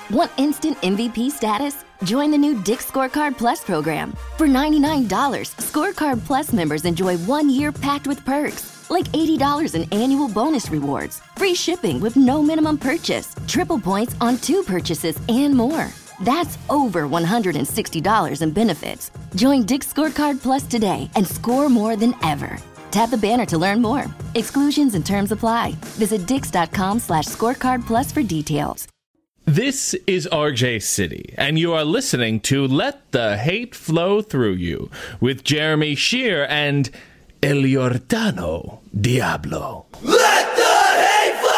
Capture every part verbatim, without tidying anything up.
Want instant M V P status? Join the new Dick's Scorecard Plus program. For ninety-nine dollars, Scorecard Plus members enjoy one year packed with perks, like eighty dollars in annual bonus rewards, free shipping with no minimum purchase, triple points on two purchases, and more. That's over one hundred sixty dollars in benefits. Join Dick's Scorecard Plus today and score more than ever. Tap the banner to learn more. Exclusions and terms apply. Visit dix.com slash scorecard plus for details. This is R J City, and you are listening to Let the Hate Flow Through You with Jeremy Shear and El Giordano Diablo. Let the hate flow!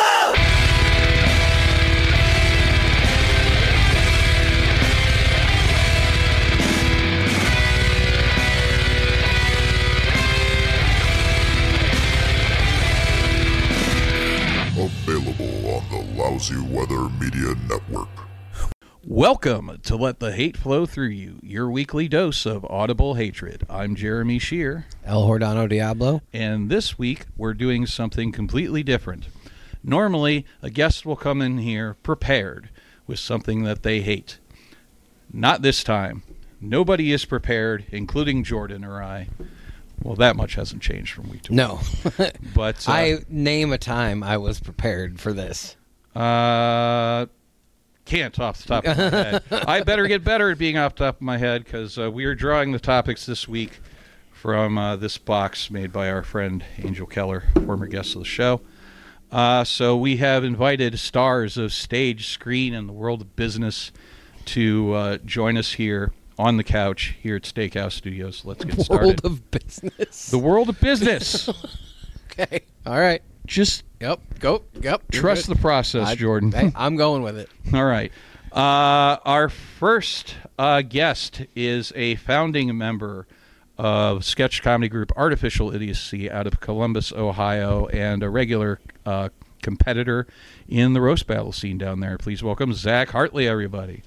Available on the Lousy Weather Media Network. Welcome to Let the Hate Flow Through You, your weekly dose of audible hatred. I'm Jeremy Shear. El Giordano Diablo. And this week, we're doing something completely different. Normally, a guest will come in here prepared with something that they hate. Not this time. Nobody is prepared, including Jordan or I. Well, that much hasn't changed from week to week. No. But uh, I name a time I was prepared for this. Uh, can't off the top of my head. I better get better at being off the top of my head because uh, we are drawing the topics this week from uh, this box made by our friend Angel Keller, former guest of the show. Uh, so we have invited stars of stage, screen, and the world of business to uh, join us here on the couch here at Steakhouse Studios. Let's get started. World of business. The world of business. Okay. All right. Just Yep. Go. Yep. You're trust good. the process, I, Jordan. Hey, I'm going with it. All right. Uh, our first uh, guest is a founding member of sketch comedy group Artificial Idiocy out of Columbus, Ohio, and a regular uh, competitor in the roast battle scene down there. Please welcome Zach Hartley, everybody.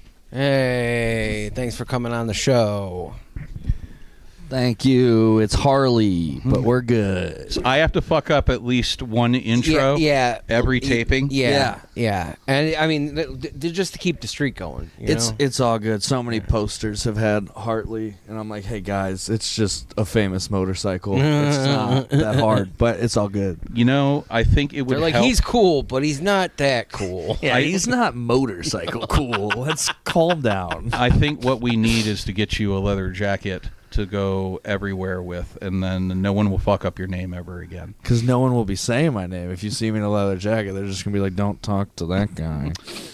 Hey, thanks for coming on the show. Thank you. It's Harley, but we're good. So I have to fuck up at least one intro Yeah. yeah. every taping. Yeah. Yeah. Yeah. And I mean, th- th- just to keep the streak going. You It's know? it's all good. So many posters have had Hartley, and I'm like, hey guys, it's just a famous motorcycle. It's not that hard, but it's all good. You know, I think it would They're like, help. he's cool, but he's not that cool. Yeah, he's not motorcycle cool. Let's calm down. I think what we need is to get you a leather jacket to go everywhere with, and then no one will fuck up your name ever again. Because no one will be saying my name. If you see me in a leather jacket, they're just going to be like, don't talk to that guy.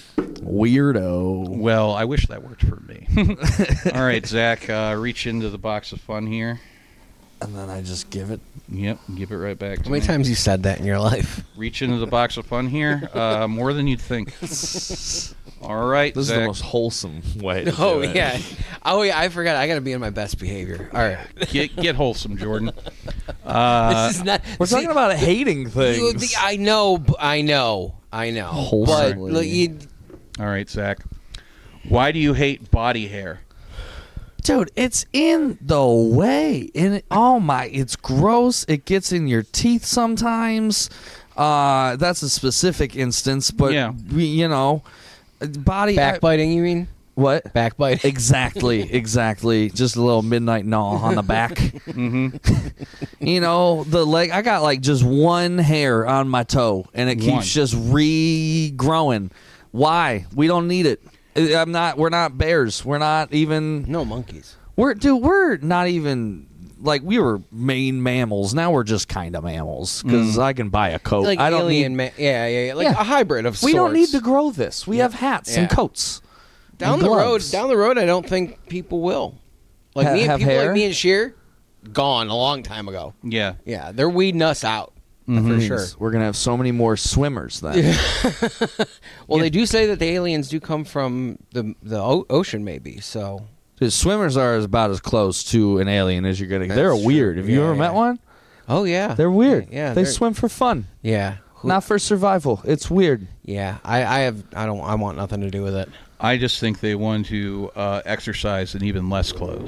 Weirdo. Well, I wish that worked for me. All right, Zach, uh, reach into the box of fun here. And then I just give it. Yep, give it right back to How many me. times you said that in your life? Reach into the box of fun here. Uh, more than you'd think. All right, This Zach. is the most wholesome way to Oh do it. yeah, oh yeah. I forgot. I got to be in my best behavior. All right. Get, get wholesome, Jordan. Uh, this is not. We're see, talking about hating things. you- the- I know. b- I know. I know. But Wholesomely. look, you, all right, Zach. Why do you hate body hair? Dude, it's in the way. And it, oh my, it's gross. It gets in your teeth sometimes. Uh, that's a specific instance, but Yeah. we, you know, body backbiting. You mean I, what? backbiting? Exactly, exactly. Just a little midnight gnaw on the back. Mm-hmm. You know, the leg. I got like just one hair on my toe, and it keeps One. just regrowing. Why? We don't need it. I'm not. We're not bears. We're not even. No monkeys. We're dude. We're not even like we were main mammals. Now we're just kind of mammals because I can buy a coat. Like I don't alien. need. Ma- yeah, yeah, yeah. Like Yeah. a hybrid of. We sorts. don't need to grow this. We have hats Yeah. and coats. down and the road. gloves. Down the road, I don't think people will. Like Ha- me, and have people hair? like me and Sheer, gone a long time ago. Yeah. Yeah, they're weeding us out for sure. We're gonna have so many more swimmers then. Well, they do say that the aliens do come from the the o- ocean, maybe. So Dude, swimmers are about as close to an alien as you're gonna. They're That's weird. true. Have you Yeah, ever yeah. met one? oh yeah, They're weird. Yeah, they they're- swim for fun, Yeah, Who- not for survival. It's weird. yeah. I, I have. I don't. I want nothing to do with it. I just think they want to uh, exercise in even less clothes.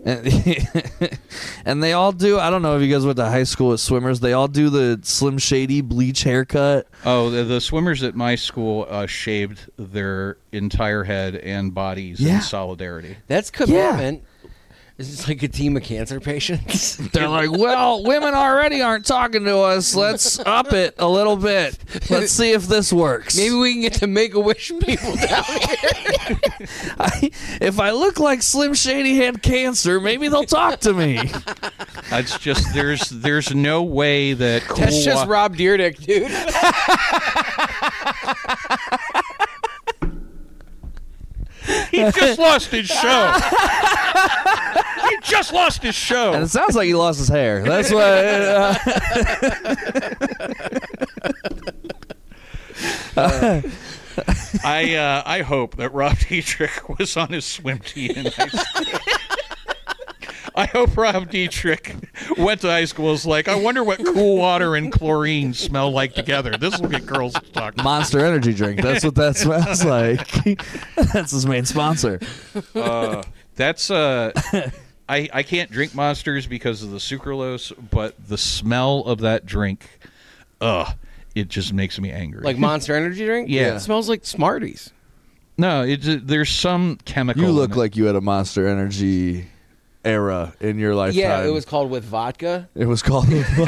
And, and they all do. I don't know if you guys went to high school with swimmers. They all do the Slim Shady bleach haircut. Oh, the, the swimmers at my school uh, shaved their entire head and bodies Yeah. in solidarity. That's commitment. Is this like a team of cancer patients? They're like, well, women already aren't talking to us. Let's up it a little bit. Let's see if this works. Maybe we can get the Make-A-Wish people down here. I, if I look like Slim Shady had cancer, maybe they'll talk to me. It's just there's there's no way that cool That's just wa- Rob Dyrdek, dude. He just lost his show. He just lost his show. And it sounds like he lost his hair. That's what. Uh, I uh, I hope that Rob Dietrich was on his swim team in high school. I hope Rob Dietrich went to high school and was like, I wonder what cool water and chlorine smell like together. This will get girls to talk. Monster Energy drink. That's what that smells like. That's his main sponsor. Uh, that's uh, I I can't drink Monsters because of the sucralose, but the smell of that drink, ugh, it just makes me angry. Like Monster Energy drink? Yeah. It smells like Smarties. no, it's there's some chemical. You in look it. like you had a Monster Energy era in your lifetime. Yeah, it was called with vodka. It was called.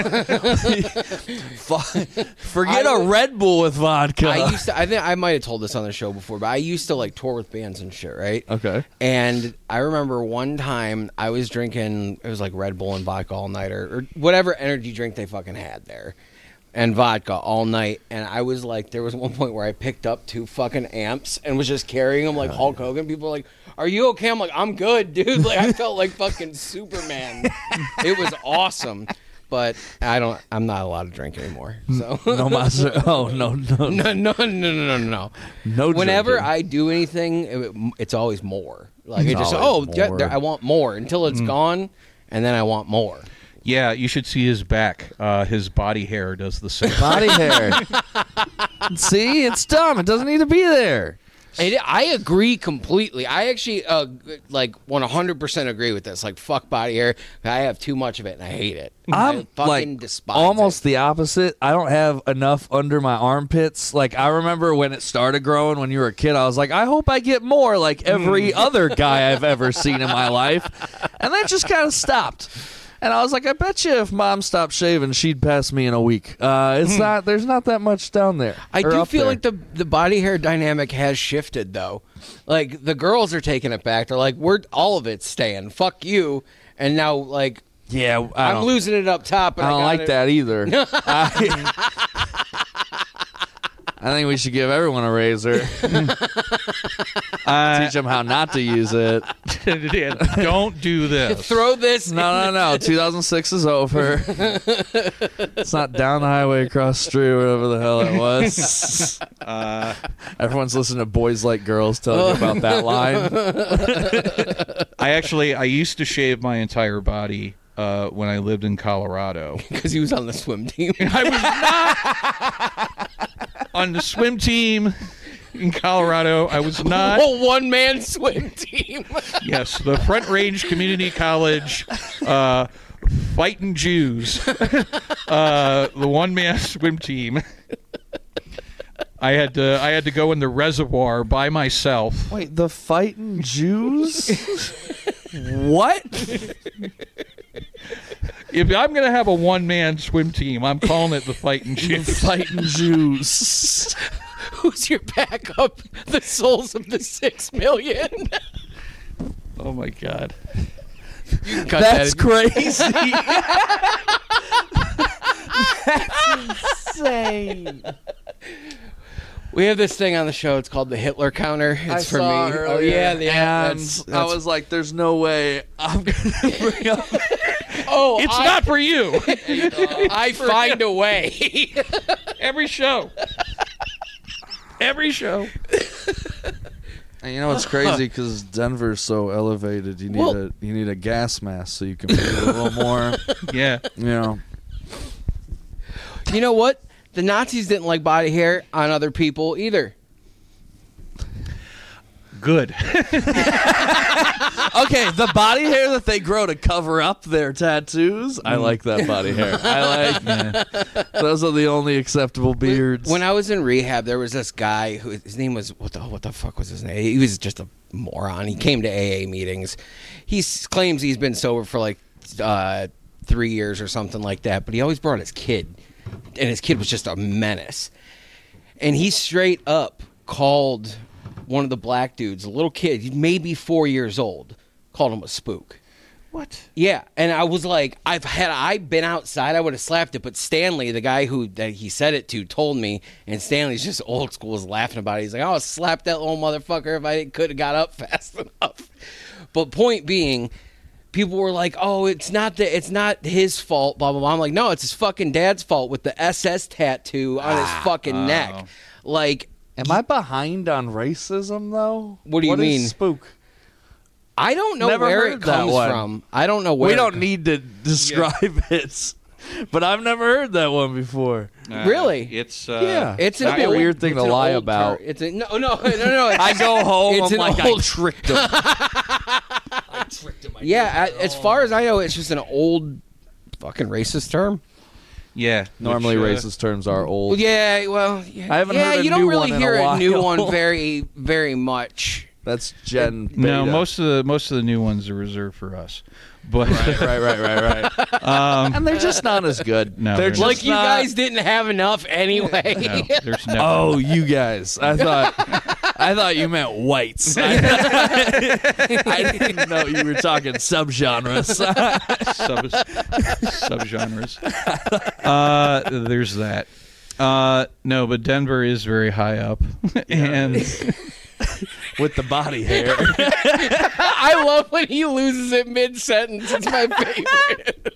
Forget I a would- Red Bull with vodka. I used to. I think I might have told this on the show before, but I used to like tour with bands and shit, right? Okay. And I remember one time I was drinking. It was like Red Bull and vodka all night, or, or whatever energy drink they fucking had there, and vodka all night. And I was like, there was one point where I picked up two fucking amps and was just carrying them like Hulk Hogan. People were like, "Are you okay?" I'm like, "I'm good, dude." Like I felt like fucking Superman. It was awesome. But I don't. I'm not allowed to drink anymore. So No Monster. Oh no no no, no, no, no, no, no. no. Whenever drinking. I do anything, it, it's always more. Like it It's just, oh, always yeah, more. there- I want more until it's gone, and then I want more. Yeah, you should see his back. Uh, his body hair does the same. body hair. See, it's dumb. It doesn't need to be there. And I agree completely. I actually uh, like one hundred percent agree with this. Like fuck body hair. I have too much of it and I hate it. I I'm fucking like despise almost it. the opposite. I don't have enough under my armpits. Like I remember when it started growing when you were a kid, I was like, I hope I get more like every other guy I've ever seen in my life. And that just kind of stopped. And I was like, I bet you if Mom stopped shaving, she'd pass me in a week. Uh, it's not. There's not that much down there. I or do up feel there. like the the body hair dynamic has shifted though. Like the girls are taking it back. They're like, we're all of it's staying. Fuck you. And now like yeah, I I'm don't, losing it up top. And I I, don't got like it. that either. I, I think we should give everyone a razor. Uh, Teach them how not to use it. don't do this. Throw this. No, no, no. two thousand six is over. It's not down the highway across the street or whatever the hell it was. Uh, Everyone's listening to Boys Like Girls telling you about that line. I actually I used to shave my entire body uh, when I lived in Colorado. Because he was on the swim team. I was not on the swim team in Colorado. I was not. A one-man swim team. Yes, the Front Range Community College uh, Fighting Jews, uh, the one-man swim team. I had to I had to go in the reservoir by myself. Wait, the fighting Jews? What? If I'm going to have a one-man swim team, I'm calling it the Fighting The Jews. fighting Jews. Who's your backup? The souls of the six million. Oh my God! You can cut That's that. crazy. That's insane. We have this thing on the show. It's called the Hitler counter. It's I for saw me. earlier, Oh yeah, the, and that's, I that's- was like, "There's no way I'm gonna bring up." Oh, It's I, not for you. I find a way. Every show. Every show. And you know it's crazy because Denver's so elevated. You need Well- a you need a gas mask so you can breathe a little more. Yeah. You know, You know what? The Nazis didn't like body hair on other people either. Good. Okay, the body hair that they grow to cover up their tattoos. I like that body hair. I like. Yeah. Those are the only acceptable beards. When I was in rehab, there was this guy who his name was what the what the fuck was his name? He was just a moron. He came to A A meetings. He s- claims he's been sober for like uh, three years or something like that. But he always brought his kid, and his kid was just a menace. And he straight up called one of the black dudes, a little kid, maybe four years old, called him a spook. What? Yeah, and I was like, I've had I been outside, I would have slapped it. But Stanley, the guy who that he said it to, told me, and Stanley's just old school, was laughing about it. He's like, "I'll slap that little motherfucker if I could have got up fast enough." But point being, people were like, "Oh, it's not the, it's not his fault." Blah blah blah. I'm like, no, it's his fucking dad's fault with the S S tattoo on his fucking oh. neck. Like, Am I behind on racism though? What do you What is mean? spook? I don't know Never where heard it that comes one. from. I don't know where We it don't com- need to describe it, but I've never heard that one before. Uh, Really? It's uh, Yeah. It's That'd an be a old- weird thing it's to an lie old about. ter- It's a, no, no, no, no. It's, I go home, It's I'm an like, old- I tricked him. yeah, a- as far as I know, it's just an old fucking racist term. Yeah. Normally, which, uh, racist terms are old. Well, yeah, well, yeah, I haven't yeah, heard a you don't new really one in hear a a, new while. one very, very much. That's Gen Beta. No, most of the most of the new ones are reserved for us. But right, right, right, right, right. um, And they're just not as good. No, they're they're just not. Like you not- guys didn't have enough anyway. no, there's never. Oh, you guys! I thought, I thought you meant whites. I, I didn't know you were talking subgenres. sub subgenres. Uh, there's that. Uh, no, but Denver is very high up, and With the body hair. I love when he loses it mid sentence. It's my favorite.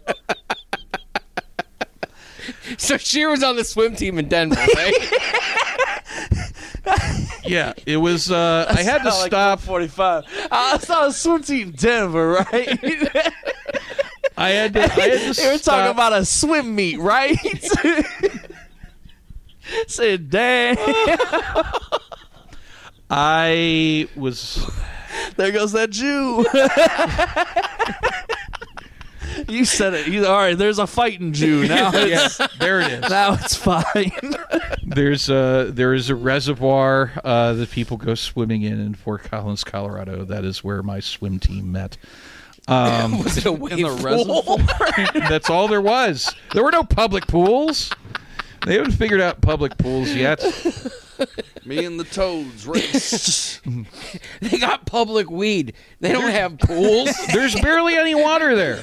So Sheer was on the swim team in Denver, right? yeah, it was. Uh, I had to Like stop. forty-five. I saw a swim team Denver, right? I had to. I had to They were stop. talking about a swim meet, right? Said, dang. I was. There goes that Jew. You said it. You, all right, there's a fighting Jew. Now it's, Yeah, there it is. now it's fine. There's a there is a reservoir uh, that people go swimming in in Fort Collins, Colorado. That is where my swim team met. Um, Was it a wave In the pool? reservoir. that's all there was. There were no public pools. They haven't figured out public pools yet. Me and the toads raced. They got public weed. They don't have pools. There's barely any water there.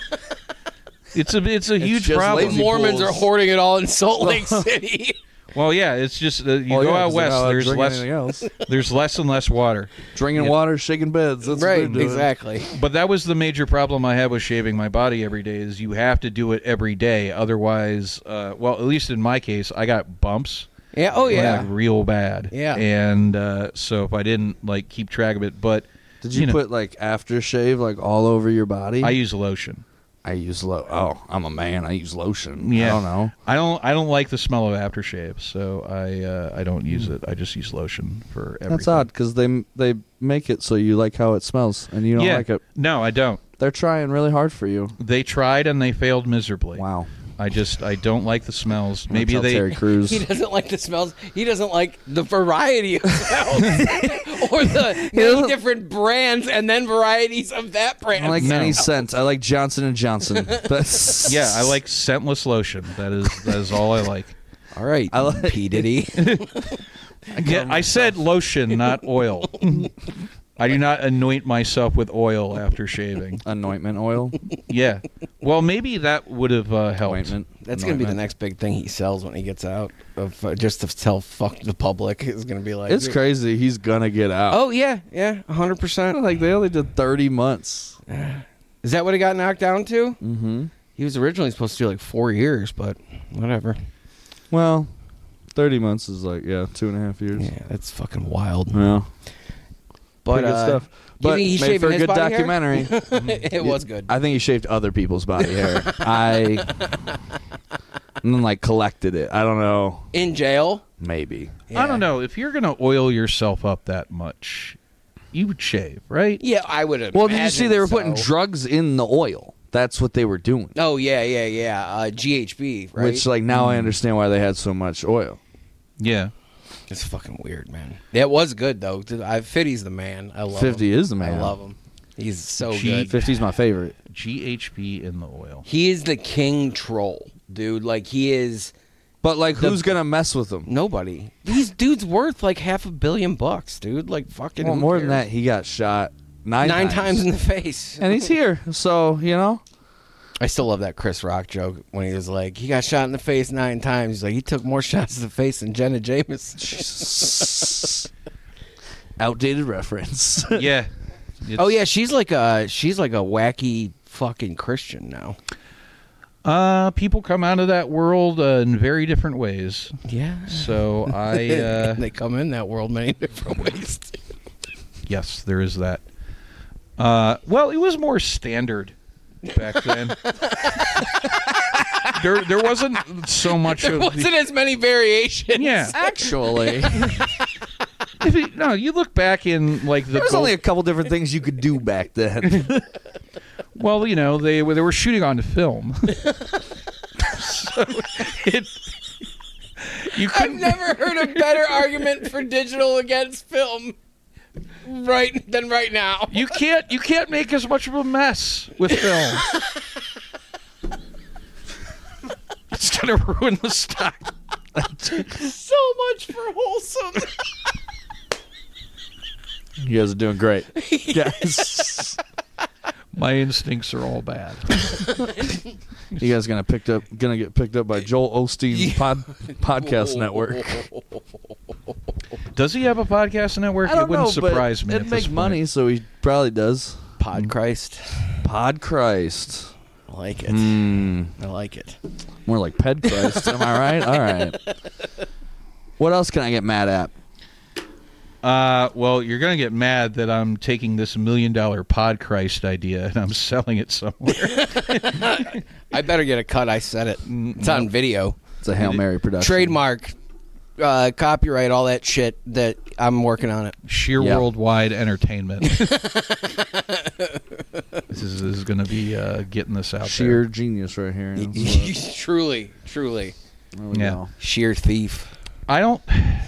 It's a it's a huge just problem. lazy Mormons pools. are hoarding it all in Salt Lake City. Well, yeah, it's just uh, you Oh, go yeah, out 'cause they're west. not allowed to There's drink less. anything else. There's less and less water. Drinking Yeah. water, shaking beds. That's what Right, they're doing. exactly. But that was the major problem I had with shaving my body every day. Is you have to do it every day, otherwise, uh, well, at least in my case, I got bumps. Yeah. Oh yeah. like, real bad. Yeah. And uh, so if I didn't like keep track of it, but Did you, know, put like aftershave like all over your body? I use lotion. I use lo. Oh, I'm a man. I use lotion. Yeah. I don't know. I don't. I don't like the smell of aftershave, so I uh, I don't use it. I just use lotion for everything. That's odd because they they make it so you like how it smells and you don't yeah. like it. No, I don't. They're trying really hard for you. They tried and they failed miserably. Wow. I just I don't like the smells. I'm gonna Maybe tell they. Terry Crews. He doesn't like the smells. He doesn't like the variety of smells, or the many doesn't- different brands and then varieties of that I brand. don't like No. any scent. I like Johnson and Johnson. That's Yeah, I like scentless lotion. That is that is all I like. All right, I like- P Diddy. Yeah, I said lotion, not oil. I do not anoint myself with oil after shaving. anointment oil. Yeah. Well, maybe that would have uh, helped. Ointment. That's gonna be the Anointment. next big thing he sells when he gets out of uh, just to tell fuck the public. Is gonna be like It's crazy. He's gonna get out. Oh yeah, yeah, a hundred percent. Like they only did thirty months. Is that what he got knocked down to? Mm-hmm. He was originally supposed to do like four years, but whatever. Well, thirty months is like yeah, two and a half years. Yeah, that's fucking wild. Yeah. But Pretty good uh, stuff. But think he's made shaving for a his good body hair? documentary. it was good. I think he shaved other people's body hair. I and then like collected it. I don't know. In jail. Maybe. I don't know. If you're going to oil yourself up that much, you would shave, right? Yeah, I would have. Well, did you see they were so. putting drugs in the oil? That's what they were doing. Oh yeah, yeah, yeah. Uh, G H B, right? Which, like, now I understand why they had so much oil. Yeah. It's fucking weird, man. It was good though. I fifty's the man. I love fifty him. is the man. I love him. He's so G- good. fifty's my favorite. G H B in the oil. He is the king troll, dude. Like he is But, like, The- who's going to mess with him? nobody. These dude's worth like half a billion bucks, dude. Like fucking. Well, who more than cares? that, he got shot nine, Nine times. times in the face. And he's here, so, you know. I still love that Chris Rock joke when he was like, he got shot in the face nine times. He's like, he took more shots in the face than Jenna Jameson. Outdated reference. Yeah. Oh yeah, she's like a she's like a wacky fucking Christian now. Uh, people come out of that world uh, in very different ways. Yeah. So I, uh, they come in that world many different ways. yes, there is that. Uh, well, it was more standard back then. there, there wasn't so much There of wasn't the, as many variations. yeah. Actually, If you, no, you look back in like the there was gold- only a couple different things you could do back then. well, you know, they they were shooting on film. so it, you I've couldn't. never heard a better argument for digital against film right than right now. You can't you can't make as much of a mess with film. It's gonna ruin the stock. So much for wholesome. You guys are doing great. Guys, My instincts are all bad. you guys gonna picked up gonna get picked up by Joel Osteen pod, podcast network. Does he have a podcast network? I don't it wouldn't know, surprise but me. It'd at make this point. money, so he probably does. Pod Christ. Pod Christ. I like it. Hmm. I like it. More like Ped Christ. Am I right? All right. What else can I get mad at? Uh, well, you're gonna get mad that I'm taking this million dollar pod Christ idea and I'm selling it somewhere. I better get a cut. I said it. It's on video. It's a Hail Mary production. Trademark, uh, copyright, all that shit. That I'm working on it. Sheer Yep. worldwide entertainment. this is, this is gonna be uh, getting this out Sheer there. genius right here. That's what- truly, truly, there we Yeah. go. sheer thief. I don't.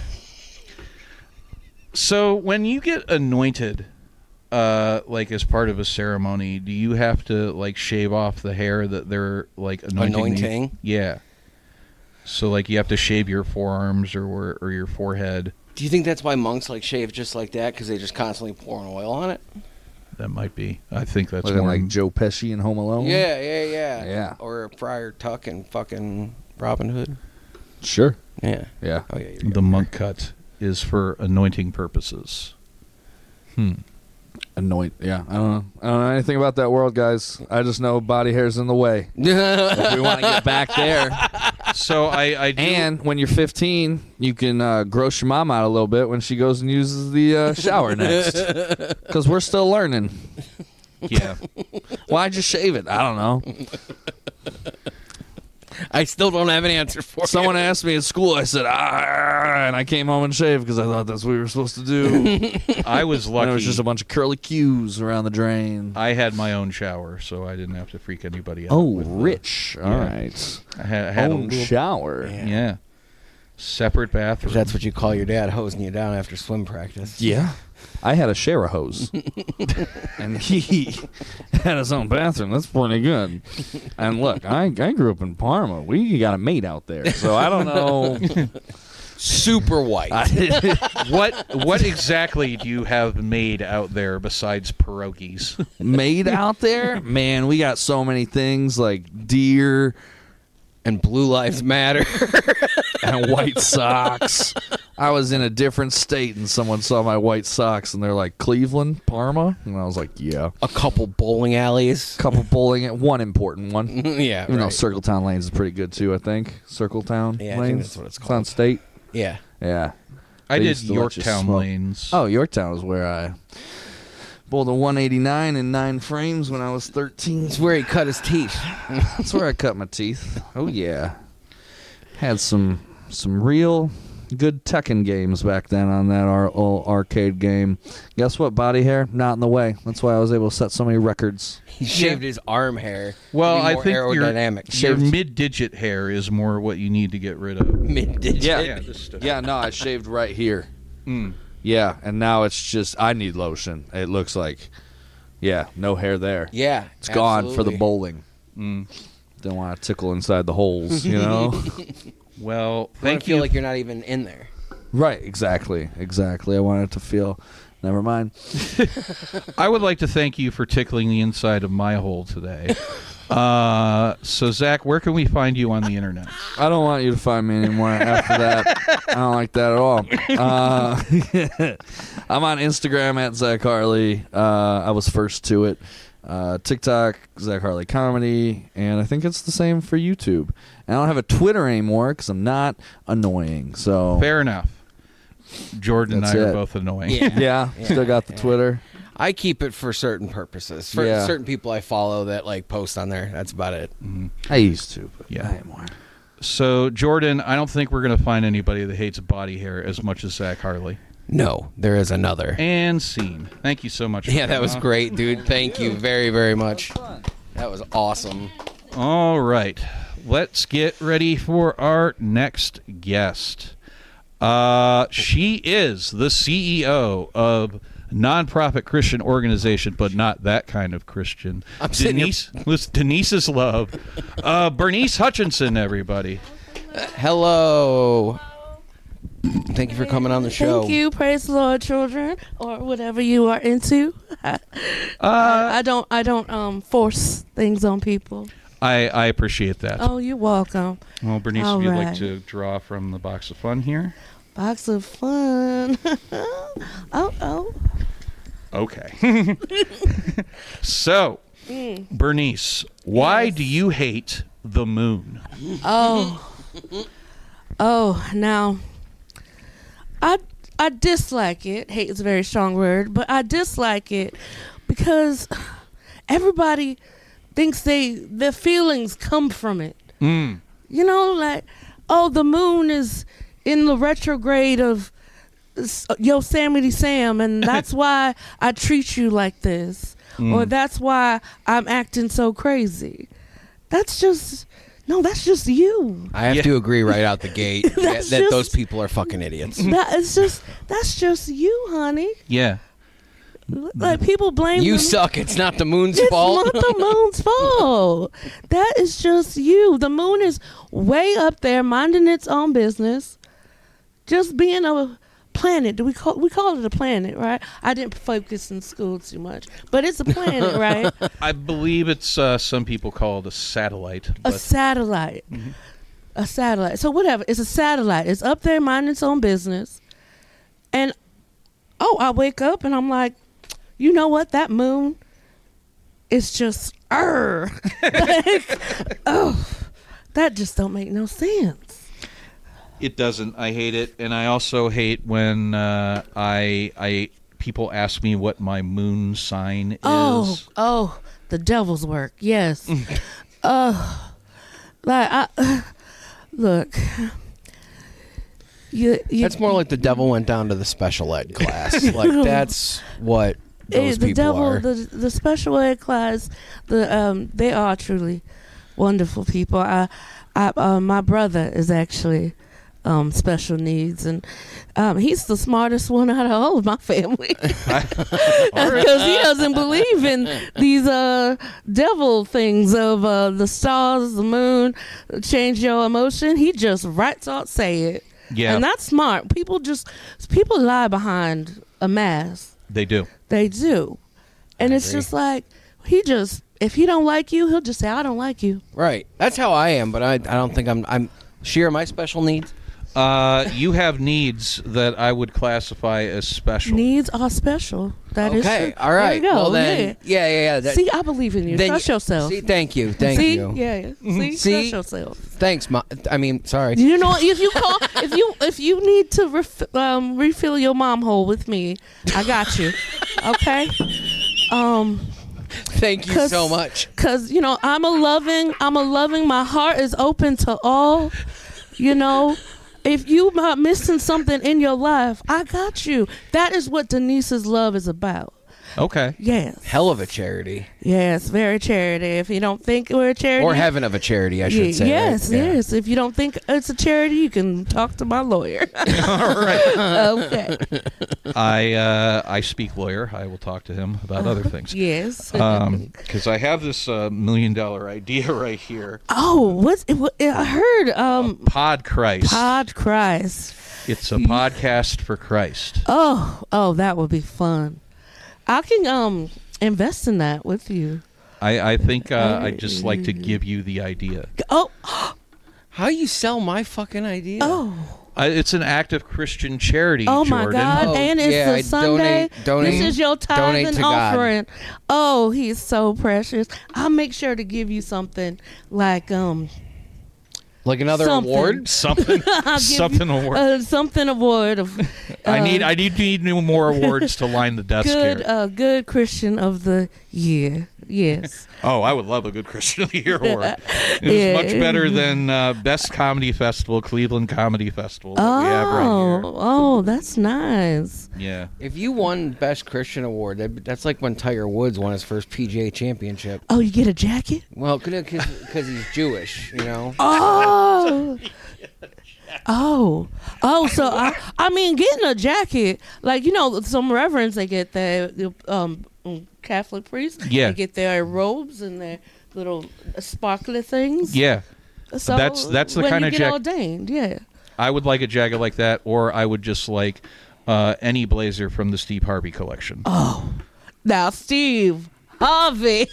So when you get anointed, uh, like as part of a ceremony, do you have to like shave off the hair that they're like anointing? Anointing? Yeah. So like you have to shave your forearms or or, or your forehead. Do you think that's why monks like shave just like that? Because they just constantly pouring oil on it? That might be. I think that's Looking more like Joe Pesci in Home Alone. Yeah, yeah, yeah. Yeah. Or Friar Tuck and fucking Robin Hood. Sure. Yeah. Yeah. Oh, yeah. you're the good. monk cut is for anointing purposes. Hmm. Anoint. Yeah. I don't know. I don't know anything about that world, guys. I just know body hair's in the way. If we want to get back there. So I, I do, And when you're fifteen, you can uh, gross your mom out a little bit when she goes and uses the uh, shower next. Because we're still learning. yeah. Why'd you shave it? I don't know. I still don't have an answer for Someone you. asked me at school. I said, ah, and I came home and shaved because I thought that's what we were supposed to do. I was And lucky. it was just a bunch of curly Q's around the drain. I had my own shower, so I didn't have to freak anybody out. Oh, with the- rich. All yeah. right. I had, I had a Own little, shower. yeah. Separate bathroom. That's what you call your dad hosing you down after swim practice. Yeah. I had a share a hose. And he had his own bathroom. That's pretty good. And look, I, I grew up in Parma. We got a maid out there. So I don't know. Super white. I, what what exactly do you have made out there besides pierogies? maid out there? Man, we got so many things like deer and Blue Lives Matter. and white socks. I was in a different state and someone saw my white socks and they're like, Cleveland, Parma? And I was like, yeah. A couple bowling alleys. Couple bowling at one important one. Yeah, Even though right. Circletown Lanes is pretty good too, I think. Circletown Yeah, I think Lanes. that's what it's on called. State. Yeah. Yeah. I They did used to let you Yorktown smoke. lanes. Oh, Yorktown was where I bowled a one eighty-nine in nine frames when I was thirteen. It's where he cut his teeth. That's where I cut my teeth. Oh yeah. Had some some real good Tekken games back then on that ar- old arcade game. Guess what? Body hair not in the way. That's why I was able to set so many records. He shaved his arm hair. Well, to be I more think your, aerodynamic. your Shaved mid-digit hair is more what you need to get rid of. mid-digit. Yeah. Yeah, this stuff. Yeah, no, I shaved right here. Mm. Yeah, and now it's just I need lotion. It looks like, yeah, no hair there. Yeah, It's gone for the absolutely. bowling. Mm. Don't want to tickle inside the holes, you know? Well, I thank feel you. like you're not even in there. Right, exactly, exactly. I wanted to feel. Never mind. I would like to thank you for tickling the inside of my hole today. Uh, so, Zach, where can we find you on the internet? I don't want you to find me anymore after that. I don't like that at all. Uh, I'm on Instagram at Zach Harley. Uh, I was first to it. Uh, TikTok, Zach Harley Comedy, and I think it's the same for YouTube. And I don't have a Twitter anymore because I'm not annoying. So Fair enough. Jordan That's and I it. are both annoying. Yeah. yeah, still got the Twitter. I keep it for certain purposes. For Yeah. certain people I follow that like post on there. That's about it. I used to, but Yeah. not anymore. So, Jordan, I don't think we're going to find anybody that hates body hair as much as Zach Harley. No, there is another. And scene. Thank you so much. for Yeah, that coming was on. great, dude. Thank you very, very much. That was awesome. All right. Let's get ready for our next guest. Uh, she is the C E O of nonprofit Christian organization, but not that kind of Christian. I'm sitting here- Denise, with Denise's love. Uh, Bernice Hutchinson, everybody. Hello. Thank you for coming on the show. Thank you, praise the Lord, children, or whatever you are into. I, I, I don't, I don't um force things on people. I, I appreciate that. Oh, you're welcome. Well, Bernice, all if you'd like right. to draw from the box of fun here. Box of fun. oh, oh. Okay. So, Mm. Bernice, why Yes. do you hate the moon? Oh. Oh, now I I dislike it. Hate is a very strong word, but I dislike it because everybody thinks they their feelings come from it. Mm. You know, like, oh, the moon is in the retrograde of S- Yosemite Sam, and that's why I treat you like this, or that's why I'm acting so crazy. That's just no, that's just you. I have Yeah. to agree right out the gate that, That's that just- those people are fucking idiots. That is just that's just you, honey. Yeah. Like people blame You them. suck. It's not the moon's It's fault. not the moon's fault. That is just you. The moon is way up there, minding its own business, just being a planet. Do we call we call it a planet, right? I didn't focus in school too much, but it's a planet, right? I believe it's uh, some people call it a satellite. A But satellite. A satellite. So whatever. It's a satellite. It's up there minding its own business. And oh, I wake up and I'm like, you know what? That moon is just er. Like, oh, that just don't make no sense. it doesn't. I hate it, and I also hate when uh, I I people ask me what my moon sign is. Oh, oh, the devil's work. Yes. uh, like I look. You, you, That's more like the devil went down to the special ed class. Like that's what those Eh, the people devil, are. the the special ed class, the um, they are truly wonderful people. I, I, uh, my brother is actually um, special needs, and um, he's the smartest one out of all of my family because he doesn't believe in these uh, devil things of uh, the stars, the moon, change your emotion. He just writes out, say it. Yeah. And that's smart. People just people lie behind a mask. They do. They do. And I it's agree. just like he just if he don't like you, he'll just say, I don't like you. Right. That's how I am, but I I don't think I'm I'm Sheer, my special needs. Uh, you have needs that I would classify as special. Needs are special. That is Okay. true. All right. There you go. Well then, yeah, yeah, yeah. that- See, I believe in you. then Trust you- yourself. See, thank you, thank See? you. Yeah, yeah. See, See? trust yourself. Thanks, Ma. I mean, sorry. You know, if you call, if you if you need to ref, um, refill your mom hole with me, I got you. Okay. Um, Thank you 'cause- so much. Cause you know I'm a loving, I'm a loving. My heart is open to all. You know, if you are missing something in your life, I got you. That is what Denise's love is about. Okay. Yes. Hell of a charity. Yes, very charity. If you don't think we're a charity. Or heaven of a charity, I should y- say. Yes, right? Yeah. yes. If you don't think it's a charity, you can talk to my lawyer. All right. Okay. I uh, I speak lawyer. I will talk to him about other things. Yes. Because I have this uh, million dollar idea right here. Oh, what's it, what, I heard um Pod Christ. Pod Christ. It's a podcast for Christ. Oh, oh, that would be fun. I can um invest in that with you. I, I think uh, I'd just like to give you the idea. Oh, How you sell my fucking idea? oh, Uh, it's an active Christian charity, oh my Jordan. God! Oh, and it's yeah, a I Sunday. donate- donate- this is your donate tithe and to God. offering. Oh, he's so precious. I'll make sure to give you something like um Like another something. award? Something, I'll give something you, award. uh, something award of. I need, uh, I need, need new more awards to line the desk good here. uh, good Christian of the year. Yes. Oh, I would love a good Christian of the Year award. It's Yeah. much better than uh, Best Comedy Festival, Cleveland Comedy Festival that we have right Oh, here. oh, that's nice. Yeah. If you won Best Christian Award, that, that's like when Tiger Woods won his first P G A championship. Oh, you get a jacket? Well, because he's Jewish, you know? Oh. Oh, oh, so I, I mean, getting a jacket, like, you know, some reverends, they get their um, Catholic priests, Yeah. they get their robes and their little sparkly things. Yeah. So That's- that's the when kinda you get jack- ordained, yeah. I would like a jacket like that, or I would just like uh, any blazer from the Steve Harvey collection. Oh, now Steve Harvey.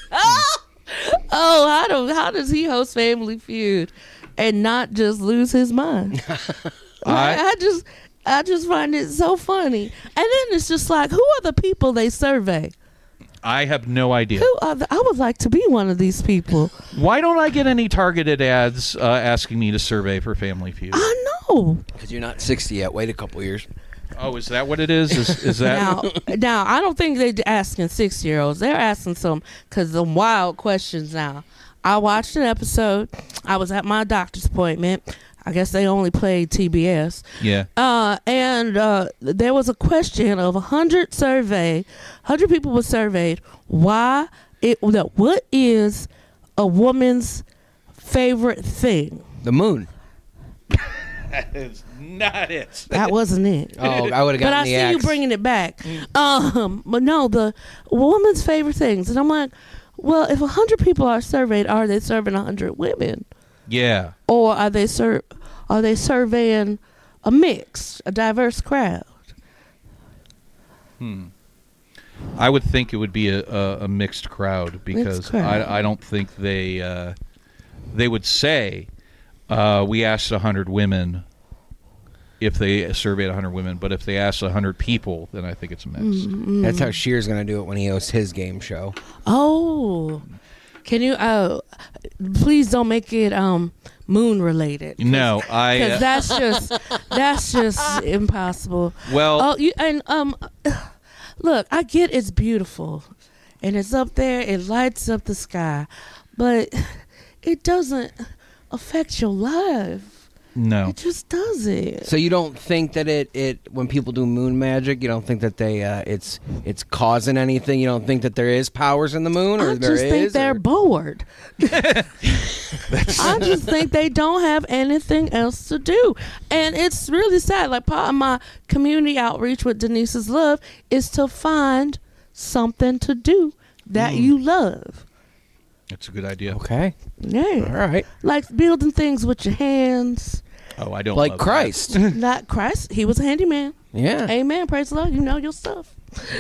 Oh, how do how does he host Family Feud and not just lose his mind? I- Like, I just I just find it so funny. And then it's just like, who are the people they survey? I have no idea. Who are the, I would like to be one of these people. Why don't I get any targeted ads uh, asking me to survey for Family Feud? I know. Because you're not sixty yet. Wait a couple years. Oh, is that what it is? Is, is that Now, now I don't think they're asking six year olds. They're asking some because some wild questions. Now, I watched an episode. I was at my doctor's appointment. I guess they only played T B S. Yeah. Uh, and uh, there was a question of a hundred survey, hundred people were surveyed. Why it? What is a woman's favorite thing? The moon. That is not it. That wasn't it. Oh, I would have But gotten I the see axe. you bringing it back. Um, but no, the woman's favorite things, and I'm like, well, if a hundred people are surveyed, are they serving a hundred women, Yeah. or are they sur- are they surveying a mix, a diverse crowd? Hmm. I would think it would be a, a, a mixed crowd because crowd. I, I don't think they uh, they would say uh, we asked a hundred women if they surveyed a hundred women, but if they asked a hundred people, then I think it's a mix. Mm-hmm. That's how Shear's going to do it when he hosts his game show. Oh, can you? Uh, please don't make it um moon related. No, I Because uh, that's just that's just impossible. well. Oh, you and um, look, I get it's beautiful, and it's up there. It lights up the sky, but it doesn't affect your life. No. It just doesn't. So you don't think that it, it when people do moon magic, you don't think that they uh, it's it's causing anything? You don't think that there is powers in the moon, or I there just think is, they're or- bored. I just think they don't have anything else to do, and it's really sad. Like part of my community outreach with Denise's Love is to find something to do that you love. That's a good idea. Okay. Yeah, All right. like building things with your hands. Oh, I don't Like love that. Christ. Not Christ. He was a handyman. Yeah. Amen. Praise the Lord. You know your stuff.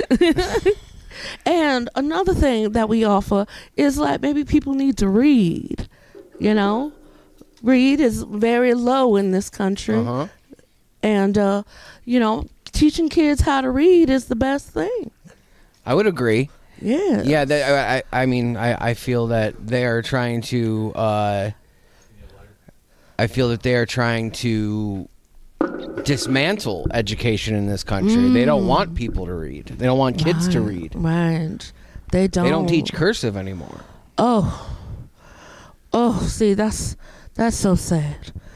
And another thing that we offer is like maybe people need to read. You know, read is very low in this country, Uh-huh. and uh, you know, teaching kids how to read is the best thing. I would agree. Yeah. Yeah, they, I, I I mean, I, I feel that they are trying to. Uh, I feel that they are trying to dismantle education in this country. They don't want people to read. They don't want kids to Right, read. Right. They don't. They don't teach cursive anymore. Oh. Oh, see, that's that's so sad.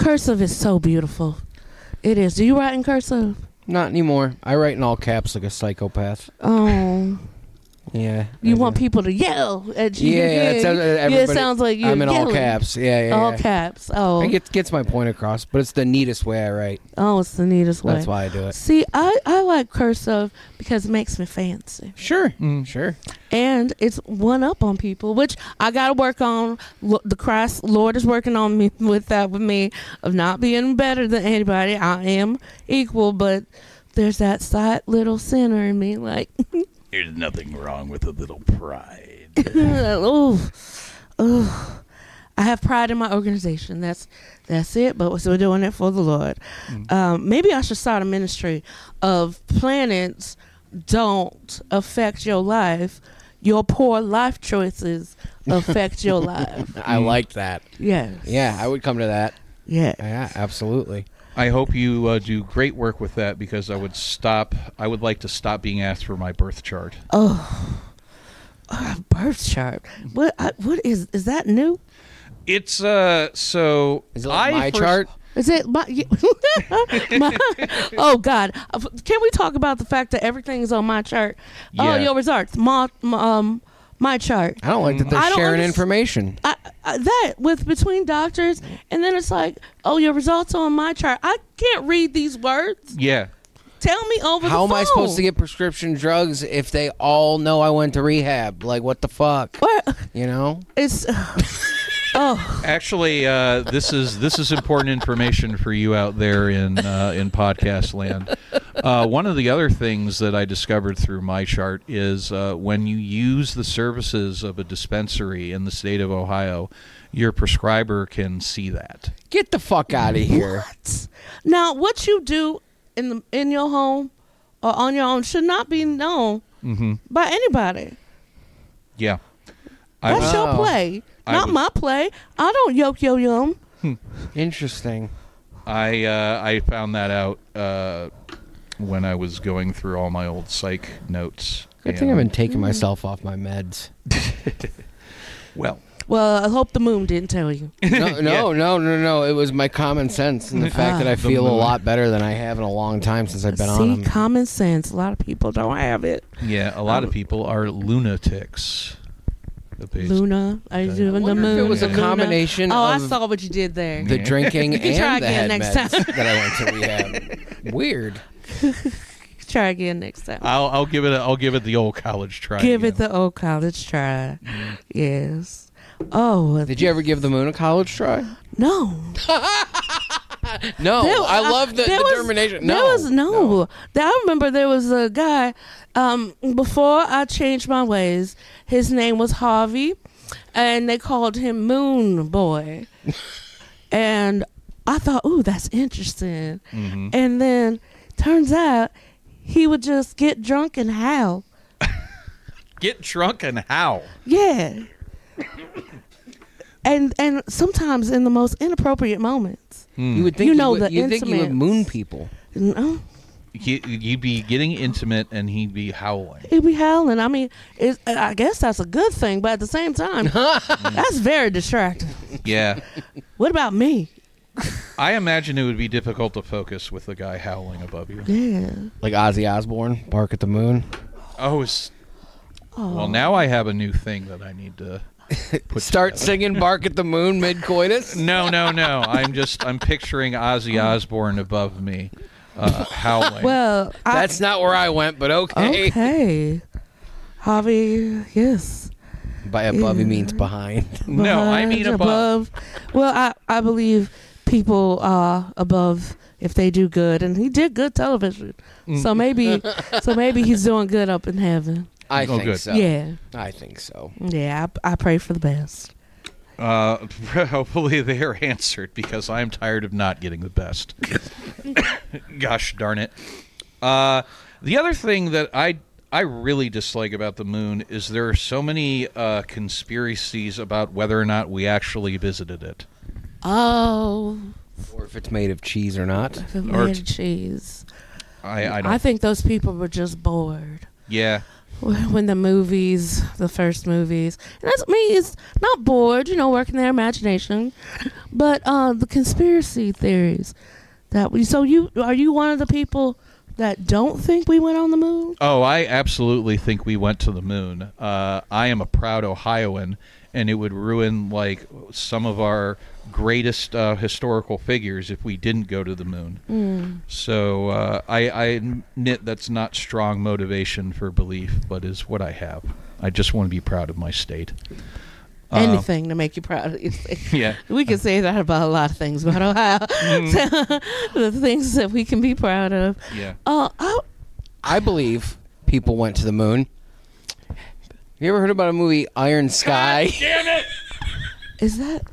Cursive is so beautiful. It is. Do you write in cursive? Not anymore. I write in all caps like a psychopath. Oh. Yeah. You I want do. people to yell at you. Yeah, yeah, it sounds, yeah, everybody, it sounds like you're I'm in all yelling. caps. Yeah, yeah, All yeah. caps. Oh. It gets, gets my point across, but it's the neatest way I write. Oh, it's the neatest way. That's why I do it. See, I, I like cursive because it makes me fancy. Sure. Mm. Sure. And it's one up on people, which I got to work on. Lo- The Christ Lord is working on me with that with me of not being better than anybody. I am equal, but there's that slight little sinner in me like... There's nothing wrong with a little pride. oh, oh, I have pride in my organization. That's that's it. But we're doing it for the Lord. Mm. Um, maybe I should start a ministry of planets don't affect your life. Your poor life choices affect your life. I like that. Yes. Yeah, I would come to that. Yeah. Yeah, absolutely. I hope you uh, do great work with that because I would stop. I would like to stop being asked for my birth chart. Oh, uh, birth chart. What? I, what is? Is that new? It's uh. So is it like I my first, chart? Is it my, my? Oh God! Can we talk about the fact that everything is on my chart? Yeah. Oh, your results. My, um. My chart. I don't like that they're I don't sharing underst- information. I, I, that with between doctors, and then it's like, oh, your results are on my chart. I can't read these words. Yeah. Tell me over How the am phone. I supposed to get prescription drugs if they all know I went to rehab? Like, what the fuck? What? You know? It's. Oh. Actually, uh, this is this is important information for you out there in uh, in podcast land. Uh, one of the other things that I discovered through my chart is uh, when you use the services of a dispensary in the state of Ohio, your prescriber can see that. Get the fuck out of here. What? Now, what you do in the in your home or on your own should not be known Mm-hmm. by anybody. Yeah. I That's was, your Wow. play, I not was- my play. I don't yoke yo yum. Interesting. I uh, I found that out uh, when I was going through all my old psych notes. Good thing I've been And- taking myself off my meds. well. Well, I hope the moon didn't tell you. No, no, no, no, no. It was my common sense and the fact that I The feel a moon. lot better than I have in a long time since I've been on See, them. common sense. A lot of people don't have it. Yeah, a lot Um, of people are lunatics. The base- Luna, are you I doing the wonder if moon? it was a Luna? combination Oh, I of saw what you did there. the drinking can try and the again head next meds time. that I went to rehab. Weird. Try again next time. I'll I'll give it a, I'll give it the old college try. Give it again. the old college try. Yes. Oh. Did you ever give the moon a college try? No. No, There- I love the there was- determination. There No, was no. no. I remember there was a guy. Um, before I changed my ways, his name was Harvey, and they called him Moon Boy. And I thought, ooh, that's interesting. Mm-hmm. And then turns out he would just get drunk and howl. Get drunk and howl. Yeah. And and sometimes in the most inappropriate moments. You would think You you, know would, the you think you would intimates. moon people. No. He, you'd be getting intimate and he'd be howling. He'd be howling. I mean, it's, I guess that's a good thing, but at the same time, that's very distracting. Yeah. What about me? I imagine it would be difficult to focus with the guy howling above you. Yeah. Like Ozzy Osbourne, Bark at the Moon. Oh, it's, Oh. well, now I have a new thing that I need to put Start together. singing Bark at the Moon mid coitus. No, no, no. I'm just I'm picturing Ozzy Osbourne above me, uh, howling. Well, I, That's not where I went, but okay. okay. Harvey, yes. By above he Yeah. means behind. No, I mean Behind, above. Well, I, I believe people are above if they do good, and he did good television. Mm. So maybe, so maybe he's doing good up in heaven. I Oh, think good. so. Yeah, I think so. yeah. I, I pray for the best. Uh, hopefully they are answered because I'm tired of not getting the best. Gosh darn it. Uh, the other thing that I I really dislike about the moon is there are so many uh, conspiracies about whether or not we actually visited it. Oh, Or if it's made of cheese or not. if it Or made t- cheese. I I don't. I think those people were just bored. yeah. when the movies, the first movies, and that's me. It's not bored, you know, working their imagination, but uh, the conspiracy theories that we. So you are you one of the people that don't think we went on the moon? Oh, I absolutely think we went to the moon. Uh, I am a proud Ohioan, and it would ruin like some of our greatest uh, historical figures if we didn't go to the moon. Mm. So uh, I, I admit that's not strong motivation for belief, but is what I have. I just want to be proud of my state. Anything uh, to make you proud of your state. Yeah. We can say that about a lot of things about Ohio. Mm. The things that we can be proud of. Yeah. Uh, I, I believe people went to the moon. You ever heard about a movie, Iron Sky? God damn it! Is that...